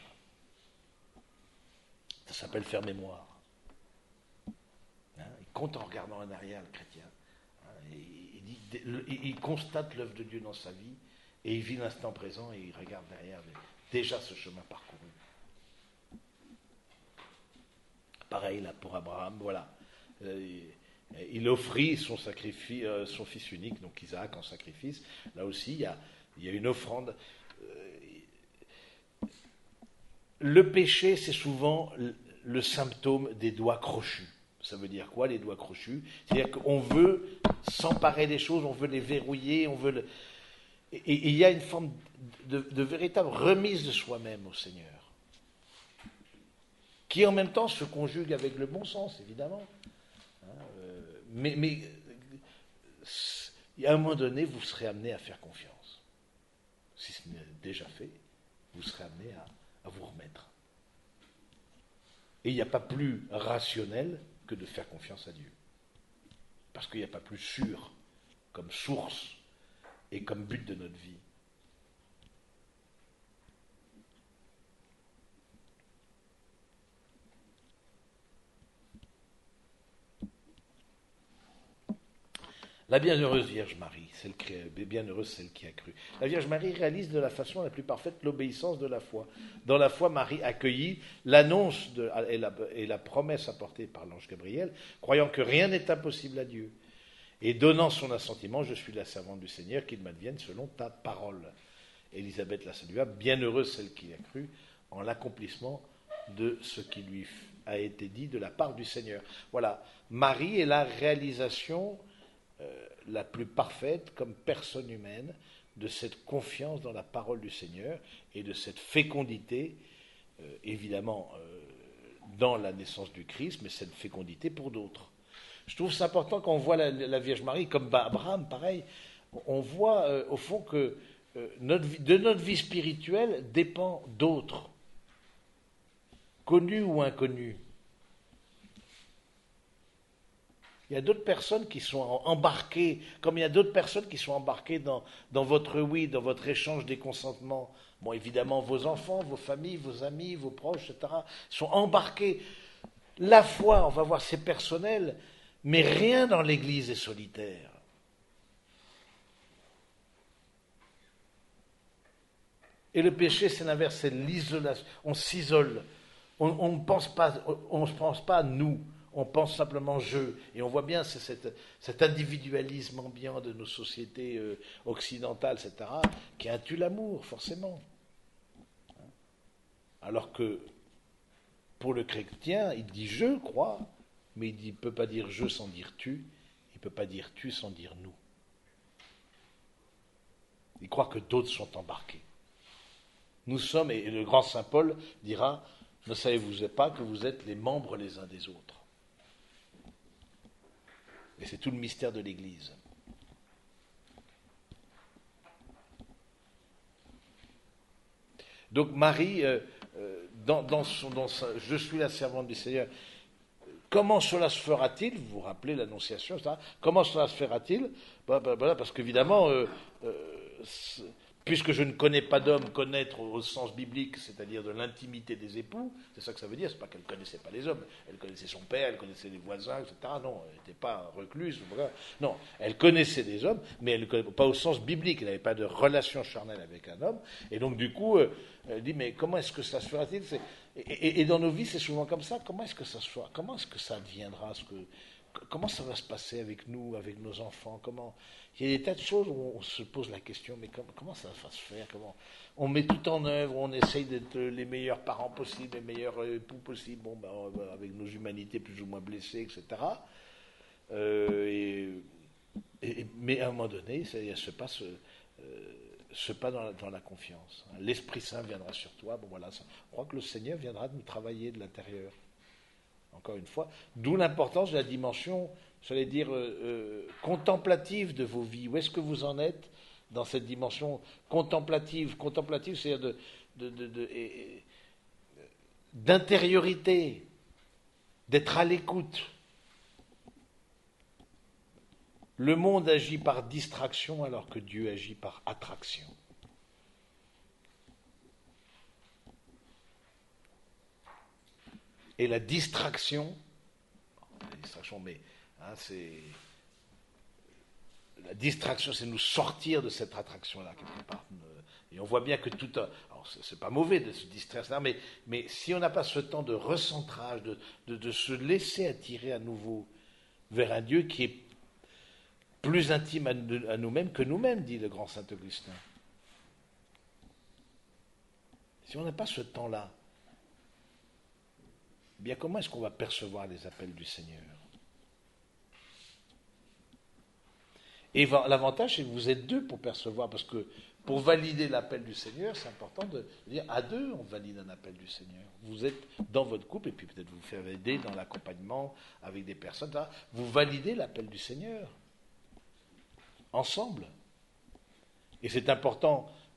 Ça s'appelle faire mémoire. Hein, il compte en regardant en arrière, le chrétien. Hein, il, il, dit, le, il constate l'œuvre de Dieu dans sa vie, et il vit l'instant présent, et il regarde derrière déjà ce chemin parcouru. Pareil là pour Abraham, voilà. Euh, il offrit son, sacrifice, euh, son fils unique, donc Isaac en sacrifice. Là aussi, il y a, il y a une offrande. Euh, le péché, c'est souvent le, le symptôme des doigts crochus. Ça veut dire quoi, les doigts crochus? C'est-à-dire qu'on veut s'emparer des choses, on veut les verrouiller, on veut le... Et, et il y a une forme de, de véritable remise de soi-même au Seigneur, qui en même temps se conjugue avec le bon sens, évidemment. Hein, euh, mais, mais à un moment donné, vous serez amené à faire confiance, si ce n'est déjà fait. vous serez amené à, à vous remettre. Et il n'y a pas plus rationnel que de faire confiance à Dieu. Parce qu'il n'y a pas plus sûr comme source et comme but de notre vie. La bienheureuse Vierge Marie, celle qui est, bienheureuse celle qui a cru. La Vierge Marie réalise de la façon la plus parfaite l'obéissance de la foi. Dans la foi, Marie accueillit l'annonce de, et, la, et la promesse apportée par l'ange Gabriel, croyant que rien n'est impossible à Dieu. Et donnant son assentiment, je suis la servante du Seigneur, qu'il m'advienne selon ta parole. Élisabeth la salua, bienheureuse celle qui a cru en l'accomplissement de ce qui lui a été dit de la part du Seigneur. Voilà, Marie est la réalisation Euh, la plus parfaite comme personne humaine de cette confiance dans la parole du Seigneur et de cette fécondité, euh, évidemment, euh, dans la naissance du Christ, mais cette fécondité pour d'autres. Je trouve c'est important quand on voit la, la Vierge Marie, comme Abraham, pareil, on voit euh, au fond que euh, notre vie, de notre vie spirituelle dépend d'autres, connus ou inconnus. Il y a d'autres personnes qui sont embarquées, comme il y a d'autres personnes qui sont embarquées dans, dans votre oui, dans votre échange des consentements. Bon, évidemment, vos enfants, vos familles, vos amis, vos proches, et cetera, sont embarqués. La foi, on va voir, c'est personnel, mais rien dans l'Église est solitaire. Et le péché, c'est l'inverse, c'est l'isolation. On s'isole. On, on ne pense pas, on ne pense pas à nous. On pense simplement je. Et on voit bien c'est cette, cet individualisme ambiant de nos sociétés euh, occidentales, et cetera, qui intue l'amour, forcément. Alors que, pour le chrétien, il dit je crois, mais il ne peut pas dire je sans dire tu, il ne peut pas dire tu sans dire nous. Il croit que d'autres sont embarqués. Nous sommes, et le grand saint Paul dira, ne savez-vous pas que vous êtes les membres les uns des autres. Et c'est tout le mystère de l'Église. Donc Marie, euh, euh, dans, dans son, dans sa, je suis la servante du Seigneur, comment cela se fera-t-il? Vous vous rappelez l'Annonciation, et cetera. Comment cela se fera-t-il? bah, bah, bah, Parce qu'évidemment, euh, euh, puisque je ne connais pas d'homme, connaître au, au sens biblique, c'est-à-dire de l'intimité des époux, c'est ça que ça veut dire, c'est pas qu'elle ne connaissait pas les hommes, elle connaissait son père, elle connaissait les voisins, et cetera. Non, elle n'était pas recluse, voilà. Non, elle connaissait des hommes, mais elle ne connaissait pas au sens biblique, elle n'avait pas de relation charnelle avec un homme, et donc du coup, euh, elle dit, mais comment est-ce que ça se fera-t-il? et, et, et dans nos vies, c'est souvent comme ça, comment est-ce que ça se fera? Comment est-ce que ça deviendra ce que... Comment ça va se passer avec nous, avec nos enfants? Comment... Il y a des tas de choses où on se pose la question, mais comment, comment ça va se faire? Comment... On met tout en œuvre, on essaye d'être les meilleurs parents possibles, les meilleurs époux possibles, bon, ben, avec nos humanités plus ou moins blessées, et cetera. Euh, et, et, mais à un moment donné, ça, il se passe euh, ce pas dans la, dans la confiance. L'Esprit Saint viendra sur toi. Bon, voilà, ça. Je crois que le Seigneur viendra nous travailler de l'intérieur. Encore une fois, d'où l'importance de la dimension, j'allais dire, euh, euh, contemplative de vos vies. Où est-ce que vous en êtes dans cette dimension contemplative? Contemplative, c'est-à-dire de, de, de, de, et, d'intériorité, d'être à l'écoute. Le monde agit par distraction alors que Dieu agit par attraction. Et la distraction, la distraction, mais hein, c'est la distraction, c'est nous sortir de cette attraction-là quelque part. Et on voit bien que tout, alors c'est pas mauvais de se distraire, mais mais si on n'a pas ce temps de recentrage, de, de de se laisser attirer à nouveau vers un Dieu qui est plus intime à, à nous-mêmes que nous-mêmes, dit le grand saint Augustin. Si on n'a pas ce temps-là, bien, comment est-ce qu'on va percevoir les appels du Seigneur? Et l'avantage, c'est que vous êtes deux pour percevoir, parce que pour valider l'appel du Seigneur, c'est important de dire à deux, on valide un appel du Seigneur. Vous êtes dans votre couple, et puis peut-être vous faire aider dans l'accompagnement avec des personnes, là, vous validez l'appel du Seigneur, ensemble. Et c'est important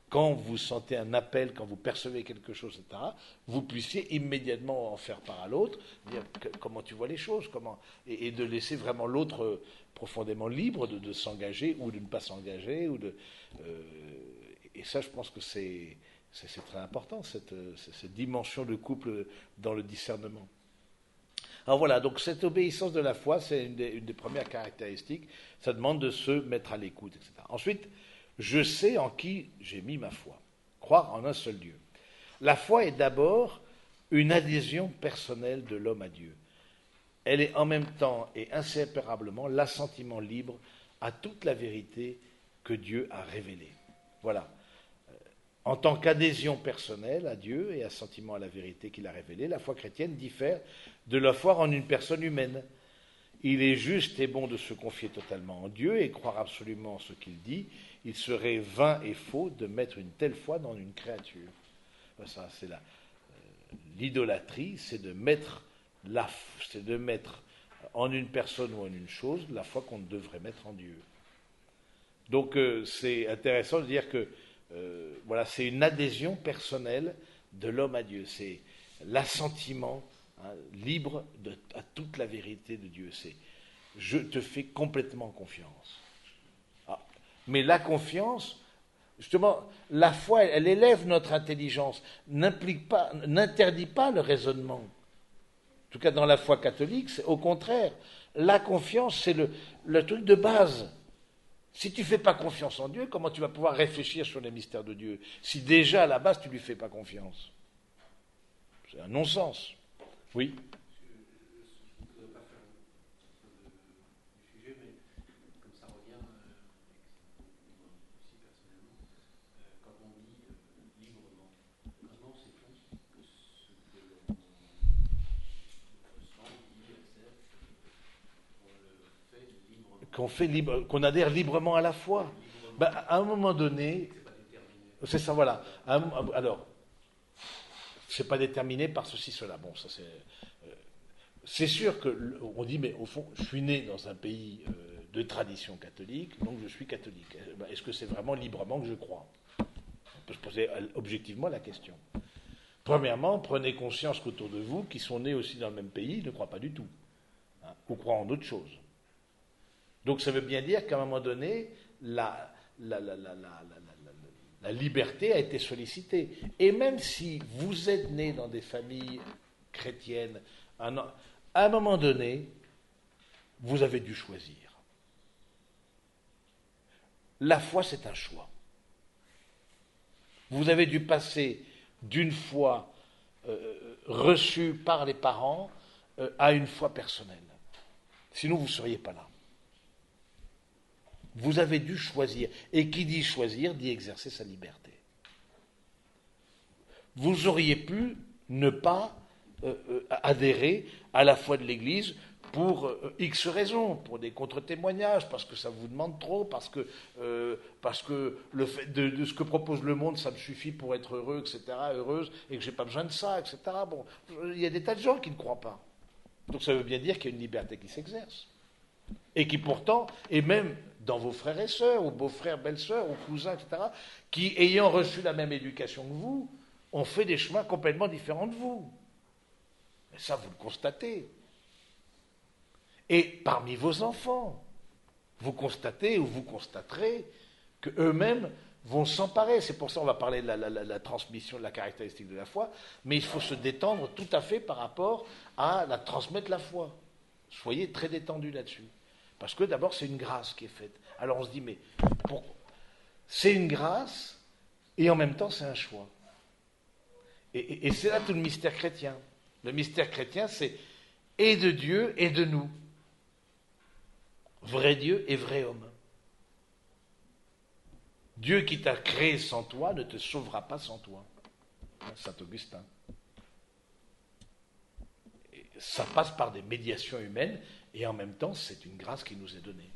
quand vous sentez un appel, quand vous percevez quelque chose, et cetera, vous puissiez immédiatement en faire part à l'autre, dire que, comment tu vois les choses, comment, et, et de laisser vraiment l'autre euh, profondément libre de, de s'engager ou de ne pas s'engager. Ou de, euh, et ça, je pense que c'est, c'est, c'est très important, cette, cette dimension de couple dans le discernement. Alors voilà, donc cette obéissance de la foi, c'est une des, une des premières caractéristiques. Ça demande de se mettre à l'écoute, et cetera. Ensuite, je sais en qui j'ai mis ma foi. Croire en un seul Dieu. La foi est d'abord une adhésion personnelle de l'homme à Dieu. Elle est en même temps et inséparablement l'assentiment libre à toute la vérité que Dieu a révélée. Voilà. En tant qu'adhésion personnelle à Dieu et assentiment à la vérité qu'il a révélée, la foi chrétienne diffère de la foi en une personne humaine. Il est juste et bon de se confier totalement en Dieu et croire absolument ce qu'il dit. Il serait vain et faux de mettre une telle foi dans une créature. Ça, c'est la, euh, l'idolâtrie, c'est de mettre la, c'est de mettre en une personne ou en une chose la foi qu'on devrait mettre en Dieu. Donc euh, c'est intéressant de dire que euh, voilà, c'est une adhésion personnelle de l'homme à Dieu. C'est l'assentiment hein, libre de, à toute la vérité de Dieu. C'est je te fais complètement confiance. Ah. Mais la confiance, justement, la foi, elle, elle élève notre intelligence, n'implique pas, n'interdit pas le raisonnement. En tout cas, dans la foi catholique, c'est au contraire. La confiance, c'est le, le truc de base. Si tu ne fais pas confiance en Dieu, comment tu vas pouvoir réfléchir sur les mystères de Dieu? Si déjà, à la base, tu ne lui fais pas confiance. C'est un non-sens. Oui. Qu'on fait libre, qu'on adhère librement à la foi. Ben, à un moment donné, c'est ça, voilà. Un, alors, c'est pas déterminé par ceci, cela. Bon, ça c'est. Euh, c'est sûr que on dit, mais au fond, je suis né dans un pays euh, de tradition catholique, donc je suis catholique. Ben, est-ce que c'est vraiment librement que je crois? On peut se poser objectivement la question. Premièrement, prenez conscience qu'autour de vous, qui sont nés aussi dans le même pays, ne croient pas du tout, hein, ou croient en d'autres choses. Donc ça veut bien dire qu'à un moment donné, la, la, la, la, la, la, la liberté a été sollicitée. Et même si vous êtes né dans des familles chrétiennes, à un moment donné, vous avez dû choisir. La foi, c'est un choix. Vous avez dû passer d'une foi euh, reçue par les parents euh, à une foi personnelle. Sinon, vous ne seriez pas là. Vous avez dû choisir. Et qui dit choisir, dit exercer sa liberté. Vous auriez pu ne pas euh, euh, adhérer à la foi de l'Église pour euh, X raisons, pour des contre-témoignages, parce que ça vous demande trop, parce que, euh, parce que le fait de, de ce que propose le monde, ça me suffit pour être heureux, et cetera, heureuse, et que je n'ai pas besoin de ça, et cetera. Bon, il y a des tas de gens qui ne croient pas. Donc ça veut bien dire qu'il y a une liberté qui s'exerce. Et qui pourtant, et même dans vos frères et sœurs, ou beaux-frères, belles-sœurs, ou cousins, et cetera, qui, ayant reçu la même éducation que vous, ont fait des chemins complètement différents de vous. Et ça, vous le constatez. Et parmi vos enfants, vous constatez ou vous constaterez qu'eux-mêmes vont s'emparer. C'est pour ça qu'on va parler de la, la, la, la transmission de la caractéristique de la foi, mais il faut se détendre tout à fait par rapport à la transmettre la foi. Soyez très détendus là-dessus. Parce que d'abord, c'est une grâce qui est faite. Alors on se dit, mais pour... c'est une grâce et en même temps, c'est un choix. Et, et, et c'est là tout le mystère chrétien. Le mystère chrétien, c'est et de Dieu et de nous. Vrai Dieu et vrai homme. Dieu qui t'a créé sans toi ne te sauvera pas sans toi. Saint Augustin. Et ça passe par des médiations humaines et en même temps, c'est une grâce qui nous est donnée.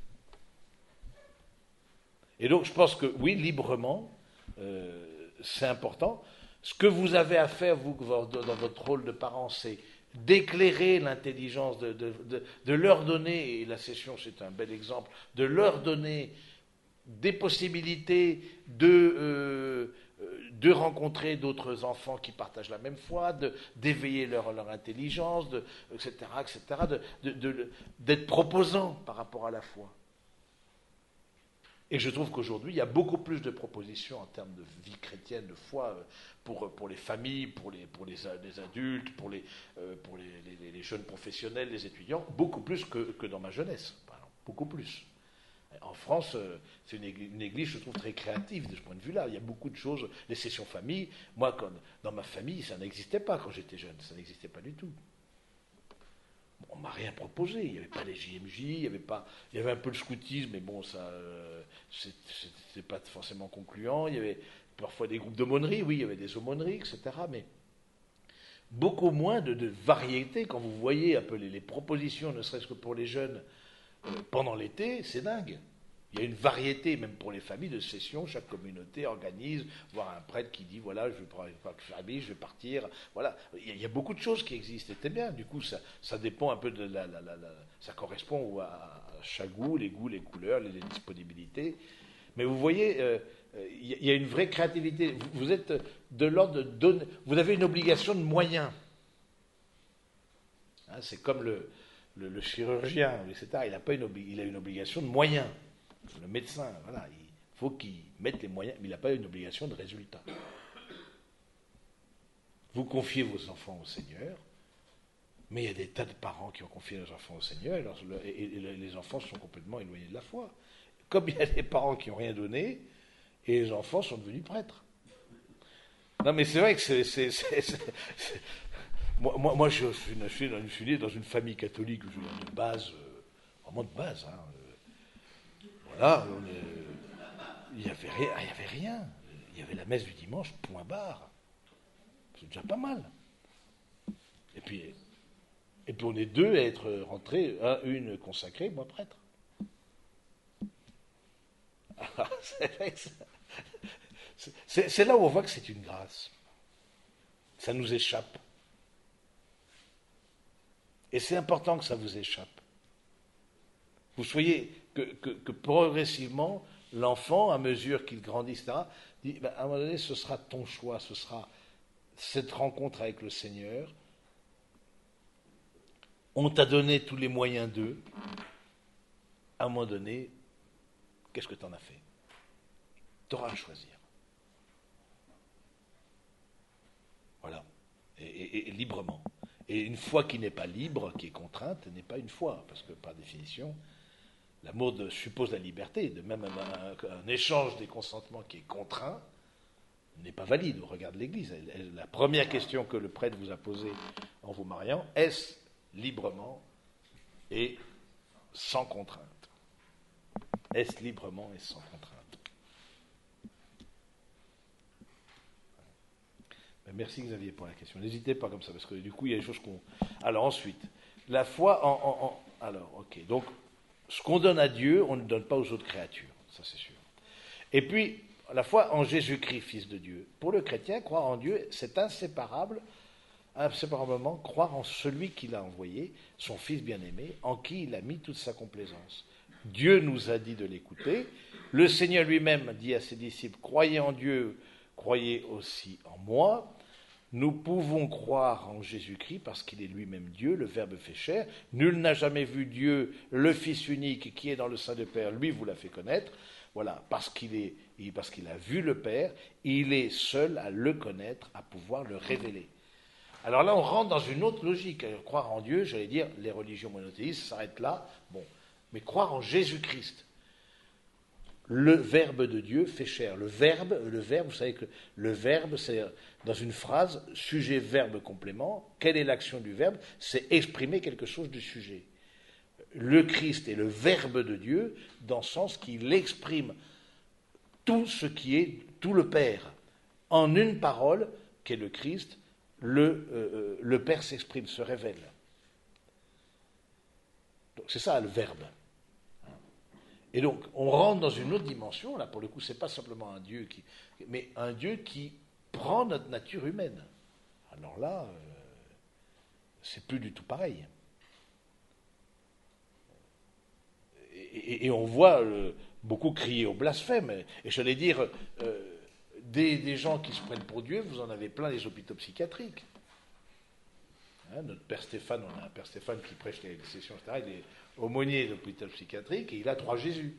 Et donc, je pense que oui, librement, euh, c'est important. Ce que vous avez à faire, vous, dans votre rôle de parent, c'est d'éclairer l'intelligence, de, de, de, de leur donner, et la session c'est un bel exemple, de leur donner des possibilités de, euh, de rencontrer d'autres enfants qui partagent la même foi, de, d'éveiller leur, leur intelligence, de, et cetera, et cetera, de, de, de, d'être proposant par rapport à la foi. Et je trouve qu'aujourd'hui, il y a beaucoup plus de propositions en termes de vie chrétienne, de foi, pour, pour les familles, pour les, pour les, les adultes, pour, les, euh, pour les, les, les jeunes professionnels, les étudiants, beaucoup plus que, que dans ma jeunesse, par exemple, beaucoup plus. En France, c'est une église, une église, je trouve, très créative de ce point de vue-là. Il y a beaucoup de choses, les sessions famille. Moi, quand, dans ma famille, ça n'existait pas quand j'étais jeune, ça n'existait pas du tout. On ne m'a rien proposé, il n'y avait pas les J M J, il y avait pas, il y avait un peu le scoutisme, mais bon, ça, euh, c'était pas forcément concluant. Il y avait parfois des groupes d'aumônerie, oui, il y avait des aumôneries, et cetera. Mais beaucoup moins de, de variété. Quand vous voyez un peu les, les propositions, ne serait-ce que pour les jeunes, euh, pendant l'été, c'est dingue. Il y a une variété, même pour les familles, de sessions. Chaque communauté organise, voire un prêtre qui dit, voilà, je vais prendre une famille, je vais partir. Voilà, il y a beaucoup de choses qui existent. C'était bien. Du coup, ça, ça dépend un peu de la, la, la, la ça correspond à, à chaque goût, les goûts, les couleurs, les, les disponibilités. Mais vous voyez, euh, il y a une vraie créativité. Vous, vous êtes de l'ordre de donner. Vous avez une obligation de moyens. Hein, c'est comme le, le, le chirurgien, et cetera. Il a pas une, il a une obligation de moyens. Le médecin, voilà, il faut qu'il mette les moyens, mais il n'a pas une obligation de résultat. Vous confiez vos enfants au Seigneur, mais il y a des tas de parents qui ont confié leurs enfants au Seigneur, et, leur, et, et les enfants sont complètement éloignés de la foi. Comme il y a des parents qui n'ont rien donné, et les enfants sont devenus prêtres. Non, mais c'est vrai que c'est... c'est, c'est, c'est, c'est moi, moi, moi, je suis, je, suis, je suis né dans une famille catholique, je veux dire, de base, euh, vraiment de base, hein. Voilà, on est, il n'y avait, avait rien. Il y avait la messe du dimanche, point barre. C'est déjà pas mal. Et puis, et puis on est deux à être rentrés, un, une consacrée, moi prêtre. Alors, c'est, c'est, c'est là où on voit que c'est une grâce. Ça nous échappe. Et c'est important que ça vous échappe. Vous soyez que, que, que progressivement, l'enfant, à mesure qu'il grandit, et cetera, dit, ben, à un moment donné, ce sera ton choix, ce sera cette rencontre avec le Seigneur. On t'a donné tous les moyens d'eux. À un moment donné, qu'est-ce que tu en as fait? Tu auras à choisir. Voilà. Et, et, et librement. Et une foi qui n'est pas libre, qui est contrainte, n'est pas une foi, parce que par définition, l'amour de, suppose la liberté, de même un, un, un échange des consentements qui est contraint n'est pas valide au regard de l'Église. La première question que le prêtre vous a posée en vous mariant, est-ce librement et sans contrainte? Est-ce librement et sans contrainte? Ben merci Xavier pour la question. N'hésitez pas comme ça, parce que du coup il y a des choses qu'on... Alors ensuite, la foi en... en, en... Alors, ok, donc ce qu'on donne à Dieu, on ne donne pas aux autres créatures, ça c'est sûr. Et puis, la foi en Jésus-Christ, Fils de Dieu. Pour le chrétien, croire en Dieu, c'est inséparable, inséparablement croire en celui qu'il a envoyé, son Fils bien-aimé, en qui il a mis toute sa complaisance. Dieu nous a dit de l'écouter. Le Seigneur lui-même dit à ses disciples, croyez en Dieu, croyez aussi en moi. Nous pouvons croire en Jésus-Christ parce qu'il est lui-même Dieu, le Verbe fait chair. Nul n'a jamais vu Dieu, le Fils unique qui est dans le sein du Père, lui vous l'a fait connaître. Voilà, parce qu'il est, parce qu'il a vu le Père, il est seul à le connaître, à pouvoir le révéler. Alors là, on rentre dans une autre logique. Croire en Dieu, j'allais dire, les religions monothéistes s'arrêtent là. Bon, mais croire en Jésus-Christ, le Verbe de Dieu fait chair. Le Verbe, le Verbe, vous savez que le Verbe, c'est dans une phrase, sujet, verbe, complément. Quelle est l'action du Verbe? C'est exprimer quelque chose du sujet. Le Christ est le Verbe de Dieu dans le sens qu'il exprime tout ce qui est, tout le Père. En une parole, qu'est le Christ, le, euh, le Père s'exprime, se révèle. Donc c'est ça le Verbe. Et donc on rentre dans une autre dimension, là pour le coup c'est pas simplement un Dieu qui, mais un Dieu qui prend notre nature humaine. Alors là, euh, c'est plus du tout pareil. Et, et, et on voit le, beaucoup crié au blasphème. Et j'allais dire, euh, des, des gens qui se prennent pour Dieu, vous en avez plein les hôpitaux psychiatriques. Hein, notre père Stéphane, on a un père Stéphane qui prêche les sessions, et cetera. Il est aumônier de l'hôpital psychiatrique et il a trois Jésus.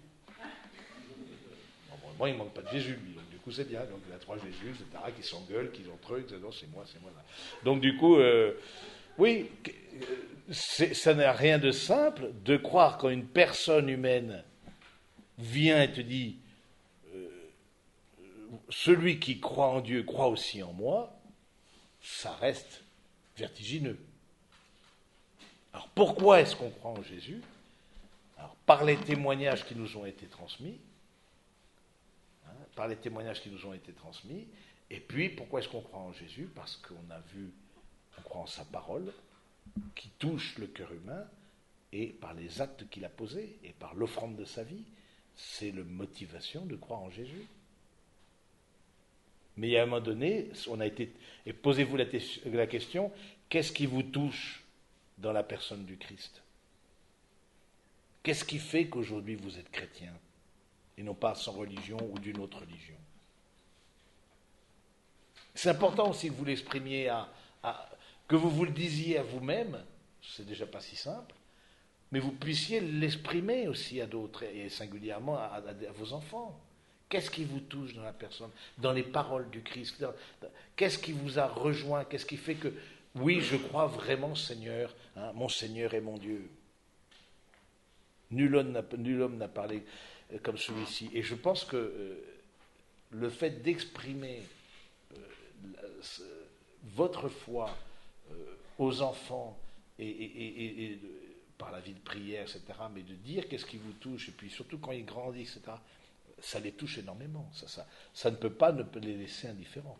Bon, moi, il ne manque pas de Jésus, lui. Donc, du coup, c'est bien. Donc, il a trois Jésus, et cetera, qui s'engueulent, qui entre eux, et cetera. Non, c'est moi, c'est moi. Là. Donc, du coup, euh, oui, c'est, ça n'a rien de simple de croire quand une personne humaine vient et te dit euh, celui qui croit en Dieu croit aussi en moi, ça reste vertigineux. Alors, pourquoi est-ce qu'on croit en Jésus ? Alors, par les témoignages qui nous ont été transmis, hein, par les témoignages qui nous ont été transmis, et puis pourquoi est-ce qu'on croit en Jésus ? Parce qu'on a vu, on croit en sa parole, qui touche le cœur humain, et par les actes qu'il a posés, et par l'offrande de sa vie. C'est la motivation de croire en Jésus. Mais il y a un moment donné, on a été, et posez-vous la, la question, qu'est-ce qui vous touche dans la personne du Christ ? Qu'est-ce qui fait qu'aujourd'hui vous êtes chrétien et non pas sans religion ou d'une autre religion ? C'est important aussi que vous l'exprimiez, à, à, que vous vous le disiez à vous-même, c'est déjà pas si simple, mais vous puissiez l'exprimer aussi à d'autres, et singulièrement à, à, à vos enfants. Qu'est-ce qui vous touche dans la personne, dans les paroles du Christ ? dans, dans, Qu'est-ce qui vous a rejoint ? Qu'est-ce qui fait que, oui, je crois vraiment, Seigneur, hein, mon Seigneur et mon Dieu ? Nul homme n'a, nul homme n'a parlé comme celui-ci. Et je pense que euh, le fait d'exprimer euh, la, ce, votre foi euh, aux enfants et, et, et, et de, par la vie de prière, et cetera, mais de dire qu'est-ce qui vous touche, et puis surtout quand ils grandissent, et cetera, ça les touche énormément. Ça, ça, ça ne peut pas ne peut les laisser indifférents.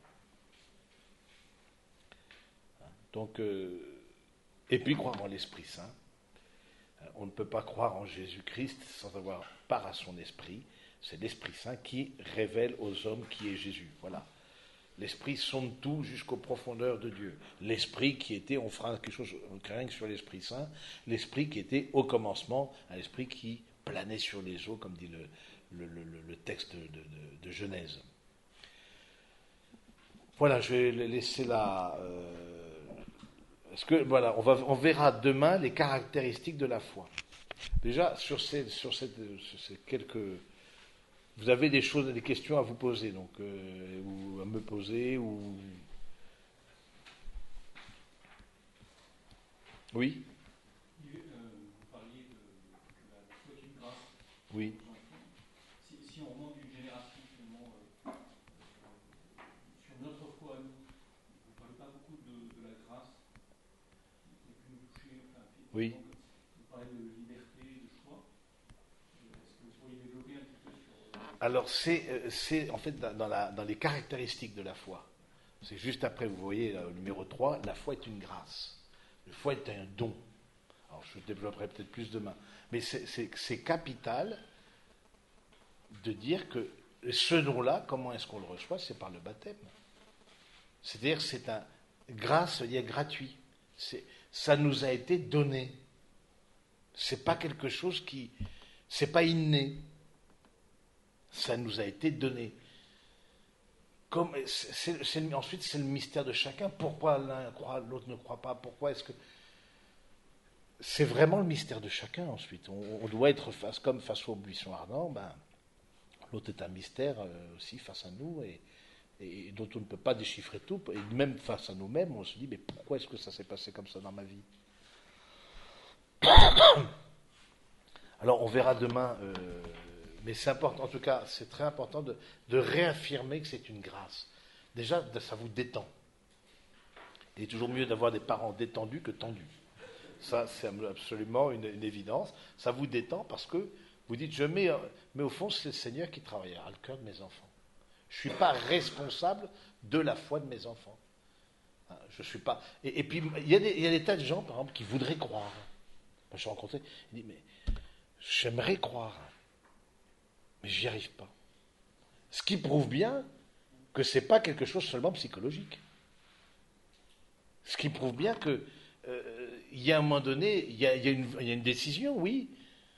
Donc, euh, et puis croire en l'Esprit Saint. On ne peut pas croire en Jésus-Christ sans avoir part à son esprit. C'est l'Esprit Saint qui révèle aux hommes qui est Jésus. Voilà. L'Esprit sonde tout jusqu'aux profondeurs de Dieu. L'Esprit qui était, on fera quelque chose, on ne rien que sur l'Esprit Saint, l'Esprit qui était au commencement, un esprit qui planait sur les eaux, comme dit le, le, le, le texte de, de, de Genèse. Voilà, je vais laisser là... Euh, Parce que, voilà, on, va, on verra demain les caractéristiques de la foi. Déjà, sur ces, sur cette, sur ces quelques... Vous avez des choses, des questions à vous poser, donc, euh, ou à me poser, ou... Oui ? Vous parliez de, de la foi est une grâce. Oui. Si, si on remonte d'une génération, finalement, euh, sur notre foi à nous, vous ne parlez pas beaucoup de, de la grâce. Oui. Vous parlez de liberté, de choix. Est-ce que vous pourriez développer un petit peu sur... Alors, c'est, c'est en fait dans, la, dans les caractéristiques de la foi. C'est juste après, vous voyez, au numéro trois, la foi est une grâce. La foi est un don. Alors, je développerai peut-être plus demain. Mais c'est, c'est, c'est capital de dire que ce don-là, comment est-ce qu'on le reçoit ? C'est par le baptême. C'est-à-dire, c'est un grâce, c'est-à-dire gratuit. C'est, ça nous a été donné. C'est pas quelque chose qui, c'est pas inné. Ça nous a été donné. Comme, c'est, c'est, ensuite, c'est le mystère de chacun. Pourquoi l'un croit, l'autre ne croit pas ? Pourquoi est-ce que... C'est vraiment le mystère de chacun, ensuite. On, on doit être face, comme face au buisson ardent, ben, l'autre est un mystère euh, aussi face à nous, et, et dont on ne peut pas déchiffrer tout. Et même face à nous-mêmes, on se dit, mais pourquoi est-ce que ça s'est passé comme ça dans ma vie ? Alors, on verra demain... Euh, Mais c'est important, en tout cas, c'est très important de, de réaffirmer que c'est une grâce. Déjà, ça vous détend. Il est toujours mieux d'avoir des parents détendus que tendus. Ça, c'est absolument une, une évidence. Ça vous détend parce que vous dites, je mets, mais au fond, c'est le Seigneur qui travaillera le cœur de mes enfants. Je ne suis pas responsable de la foi de mes enfants. Je suis pas. Et, et puis, il y, a des, il y a des tas de gens, par exemple, qui voudraient croire. Moi, je suis rencontré, il dit, mais j'aimerais croire. Mais j'y arrive pas. Ce qui prouve bien que ce n'est pas quelque chose seulement psychologique. Ce qui prouve bien qu'il euh, y a un moment donné, il y a, y a une, y a une décision, oui,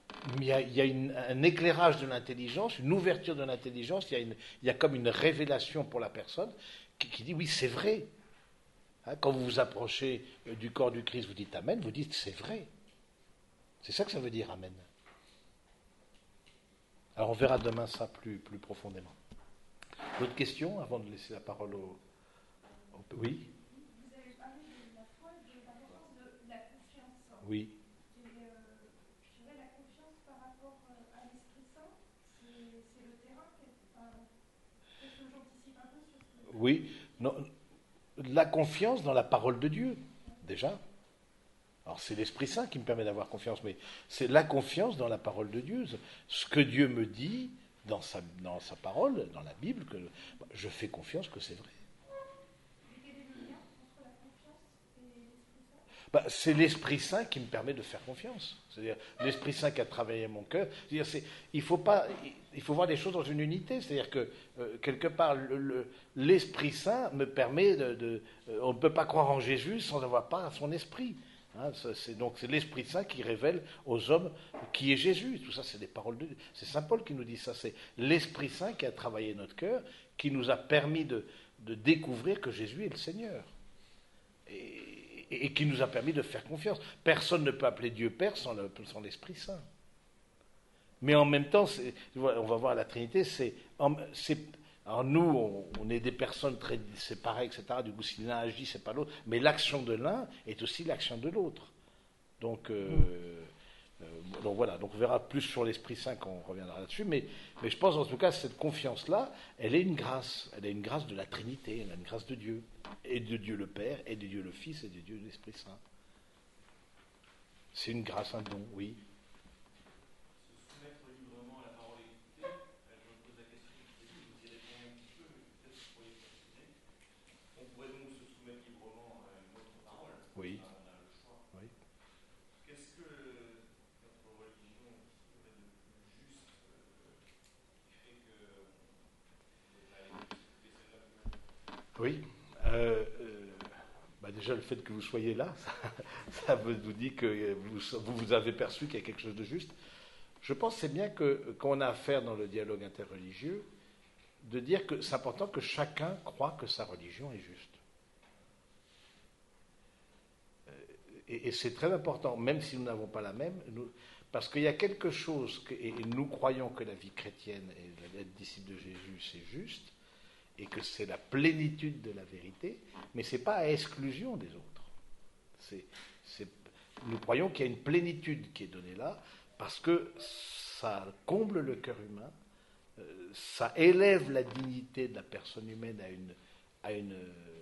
il y a, il y a une, un éclairage de l'intelligence, une ouverture de l'intelligence, il y a, une, il y a comme une révélation pour la personne qui, qui dit oui, c'est vrai. Hein, quand vous vous approchez du corps du Christ, vous dites Amen, vous dites c'est vrai. C'est ça que ça veut dire Amen. Alors on verra demain ça plus, plus profondément. D'autres questions avant de laisser la parole au... au oui. Vous avez parlé de la foi et de l'importance de la confiance. Oui. Et euh, je dirais la confiance par rapport à l'Esprit Saint, c'est, c'est le terrain. Enfin, peut-être que j'anticipe un peu sur ce que... Oui. Non, la confiance dans la parole de Dieu, déjà. Alors c'est l'Esprit Saint qui me permet d'avoir confiance, mais c'est la confiance dans la parole de Dieu. Ce que Dieu me dit dans sa, dans sa parole, dans la Bible, que je fais confiance que c'est vrai. Et quel est le lien entre la confiance et l'Esprit Saint? Bah, c'est l'Esprit Saint qui me permet de faire confiance. C'est-à-dire l'Esprit Saint qui a travaillé mon cœur. C'est-à-dire, c'est, il faut pas, il faut voir les choses dans une unité. C'est-à-dire que euh, quelque part, le, le, l'Esprit Saint me permet de, de euh, on ne peut pas croire en Jésus sans avoir pas son esprit. Hein, c'est, donc c'est l'Esprit Saint qui révèle aux hommes qui est Jésus. Tout ça, c'est des paroles de Dieu. C'est Saint Paul qui nous dit ça. C'est l'Esprit Saint qui a travaillé notre cœur, qui nous a permis de, de découvrir que Jésus est le Seigneur. Et, et, et qui nous a permis de faire confiance. Personne ne peut appeler Dieu Père sans, le, sans l'Esprit Saint. Mais en même temps, c'est, on va voir la Trinité, c'est... c'est alors nous, on, on est des personnes très séparées, et cetera. Du coup, si l'un agit, c'est pas l'autre. Mais l'action de l'un est aussi l'action de l'autre. Donc, euh, euh, donc voilà. Donc on verra plus sur l'Esprit Saint quand on reviendra là-dessus. Mais, mais je pense en tout cas cette confiance-là, elle est une grâce. Elle est une grâce de la Trinité. Elle est une grâce de Dieu. Et de Dieu le Père, et de Dieu le Fils, et de Dieu l'Esprit Saint. C'est une grâce, un don, oui. Oui. Oui. Qu'est-ce que notre religion serait de plus juste qui fait que Oui. Euh, euh, bah déjà, le fait que vous soyez là, ça, ça vous dit que vous, vous avez perçu qu'il y a quelque chose de juste. Je pense que c'est bien que, quand on a affaire dans le dialogue interreligieux, de dire que c'est important que chacun croit que sa religion est juste. Et, et c'est très important, même si nous n'avons pas la même, nous, parce qu'il y a quelque chose, que, et nous croyons que la vie chrétienne et l'être disciple de Jésus, c'est juste, et que c'est la plénitude de la vérité, mais ce n'est pas à exclusion des autres. C'est, c'est, nous croyons qu'il y a une plénitude qui est donnée là, parce que ça comble le cœur humain, euh, ça élève la dignité de la personne humaine à une... À une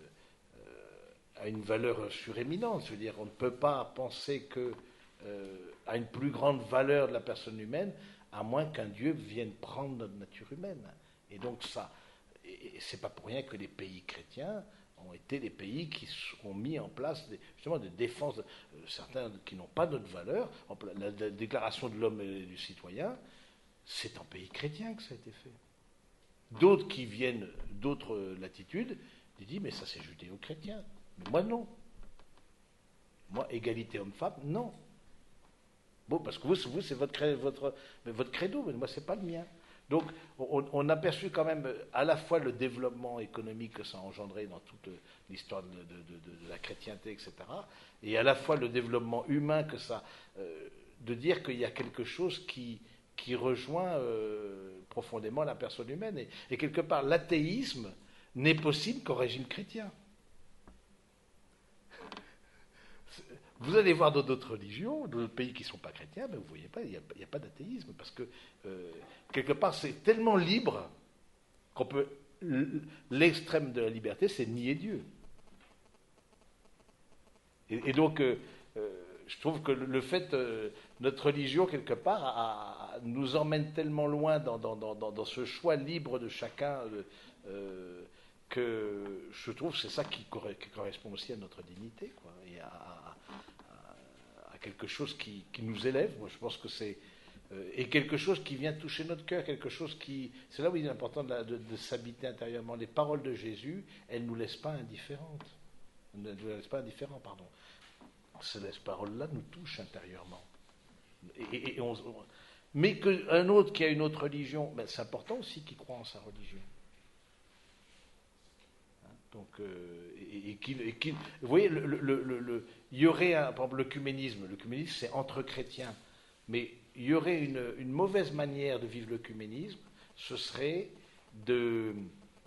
à une valeur suréminente. Je veux dire, on ne peut pas penser que, euh, à une plus grande valeur de la personne humaine, à moins qu'un Dieu vienne prendre notre nature humaine. Et donc ça, et c'est pas pour rien que les pays chrétiens ont été les pays qui ont mis en place des, justement des défenses, euh, certains qui n'ont pas notre valeur. La, la déclaration de l'homme et du citoyen, c'est en pays chrétien que ça a été fait. D'autres qui viennent d'autres latitudes, ils disent mais ça c'est judéo-chrétien. Mais moi, non. Moi, égalité homme-femme, non. Bon, parce que vous, vous c'est votre, votre, votre credo, mais moi, ce n'est pas le mien. Donc, on, on a perçu quand même à la fois le développement économique que ça a engendré dans toute l'histoire de, de, de, de la chrétienté, et cetera, et à la fois le développement humain que ça... Euh, de dire qu'il y a quelque chose qui, qui rejoint euh, profondément la personne humaine. Et, et quelque part, l'athéisme n'est possible qu'au régime chrétien. Vous allez voir dans d'autres religions, dans d'autres pays qui ne sont pas chrétiens, ben vous ne voyez pas, il n'y a, a pas d'athéisme, parce que euh, quelque part c'est tellement libre qu'on peut... L'extrême de la liberté, c'est nier Dieu. Et, et donc, euh, euh, je trouve que le, le fait, euh, notre religion, quelque part, a, a, nous emmène tellement loin dans, dans, dans, dans ce choix libre de chacun, euh, que je trouve que c'est ça qui, corre- qui correspond aussi à notre dignité, quoi, et à, à, à quelque chose qui, qui nous élève. Moi, je pense que c'est euh, et quelque chose qui vient toucher notre cœur, quelque chose qui, c'est là où il est important de, la, de, de s'habiter intérieurement. Les paroles de Jésus, elles ne nous laissent pas indifférentes, elles ne nous laissent pas indifférents, pardon. Ces paroles-là nous touchent intérieurement. Et, et on, mais qu'un autre qui a une autre religion, ben c'est important aussi qu'il croit en sa religion. Donc, euh, et, et qu'il, et qu'il, vous voyez, le, le, le, le, il y aurait, un, par exemple, l'œcuménisme. L'œcuménisme, c'est entre chrétiens. Mais il y aurait une, une mauvaise manière de vivre l'œcuménisme, ce serait de,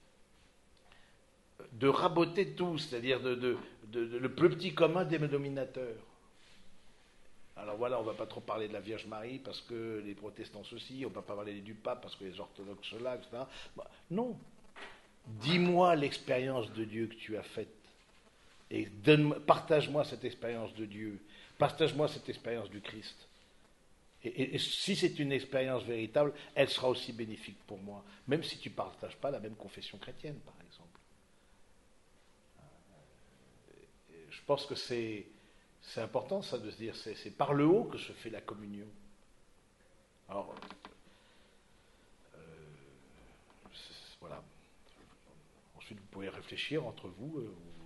de raboter tout, c'est-à-dire de, de, de, de, le plus petit commun dénominateur. Alors voilà, on ne va pas trop parler de la Vierge Marie parce que les protestants ceci, on ne va pas parler du pape parce que les orthodoxes cela, et cetera. Bah, non. Dis-moi l'expérience de Dieu que tu as faite et donne, partage-moi cette expérience de Dieu, partage-moi cette expérience du Christ. Et, et, et si c'est une expérience véritable, elle sera aussi bénéfique pour moi, même si tu ne partages pas la même confession chrétienne, par exemple. Je pense que c'est, c'est important, ça, de se dire, c'est, c'est par le haut que se fait la communion. Alors, euh, voilà. Ensuite, vous pouvez réfléchir entre vous. Euh,